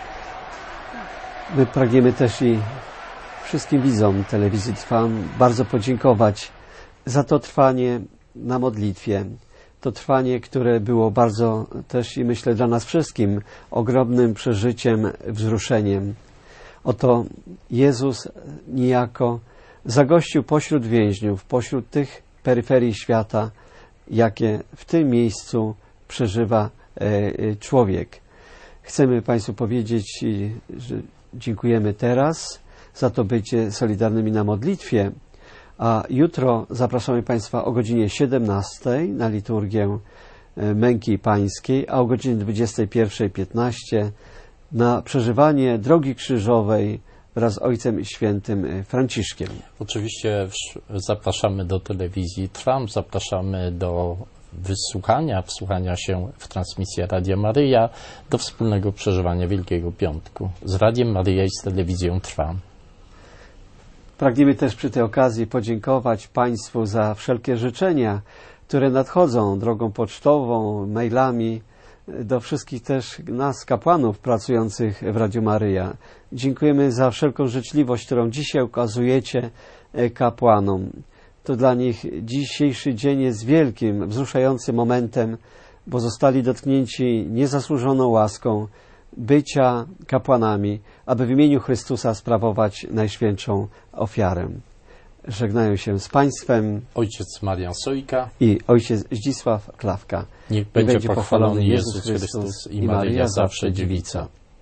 Speaker 1: My pragniemy też i wszystkim widzom telewizji Trwam bardzo podziękować za to trwanie na modlitwie. To trwanie, które było bardzo też i myślę dla nas wszystkim ogromnym przeżyciem, wzruszeniem. Oto Jezus niejako zagościł pośród więźniów, pośród tych peryferii świata, jakie w tym miejscu przeżywa człowiek. Chcemy Państwu powiedzieć, że dziękujemy teraz za to bycie solidarnymi na modlitwie, a jutro zapraszamy Państwa o godzinie siedemnastej na liturgię Męki Pańskiej, a o godzinie dwudziestej pierwszej piętnaście na przeżywanie Drogi Krzyżowej wraz z Ojcem Świętym Franciszkiem.
Speaker 2: Oczywiście zapraszamy do telewizji Trwam, zapraszamy do wysłuchania, wsłuchania się w transmisję Radia Maryja, do wspólnego przeżywania Wielkiego Piątku z Radiem Maryja i z telewizją Trwam.
Speaker 1: Pragniemy też przy tej okazji podziękować Państwu za wszelkie życzenia, które nadchodzą drogą pocztową, mailami, do wszystkich też nas, kapłanów pracujących w Radiu Maryja. Dziękujemy za wszelką życzliwość, którą dzisiaj okazujecie kapłanom. To dla nich dzisiejszy dzień jest wielkim, wzruszającym momentem, bo zostali dotknięci niezasłużoną łaską bycia kapłanami, aby w imieniu Chrystusa sprawować najświętszą ofiarę. Żegnają się z Państwem
Speaker 2: Ojciec Marian Sojka
Speaker 1: i ojciec Zdzisław Klawka.
Speaker 2: Niech będzie pochwalony Jezus Chrystus i Maryja zawsze dziewica.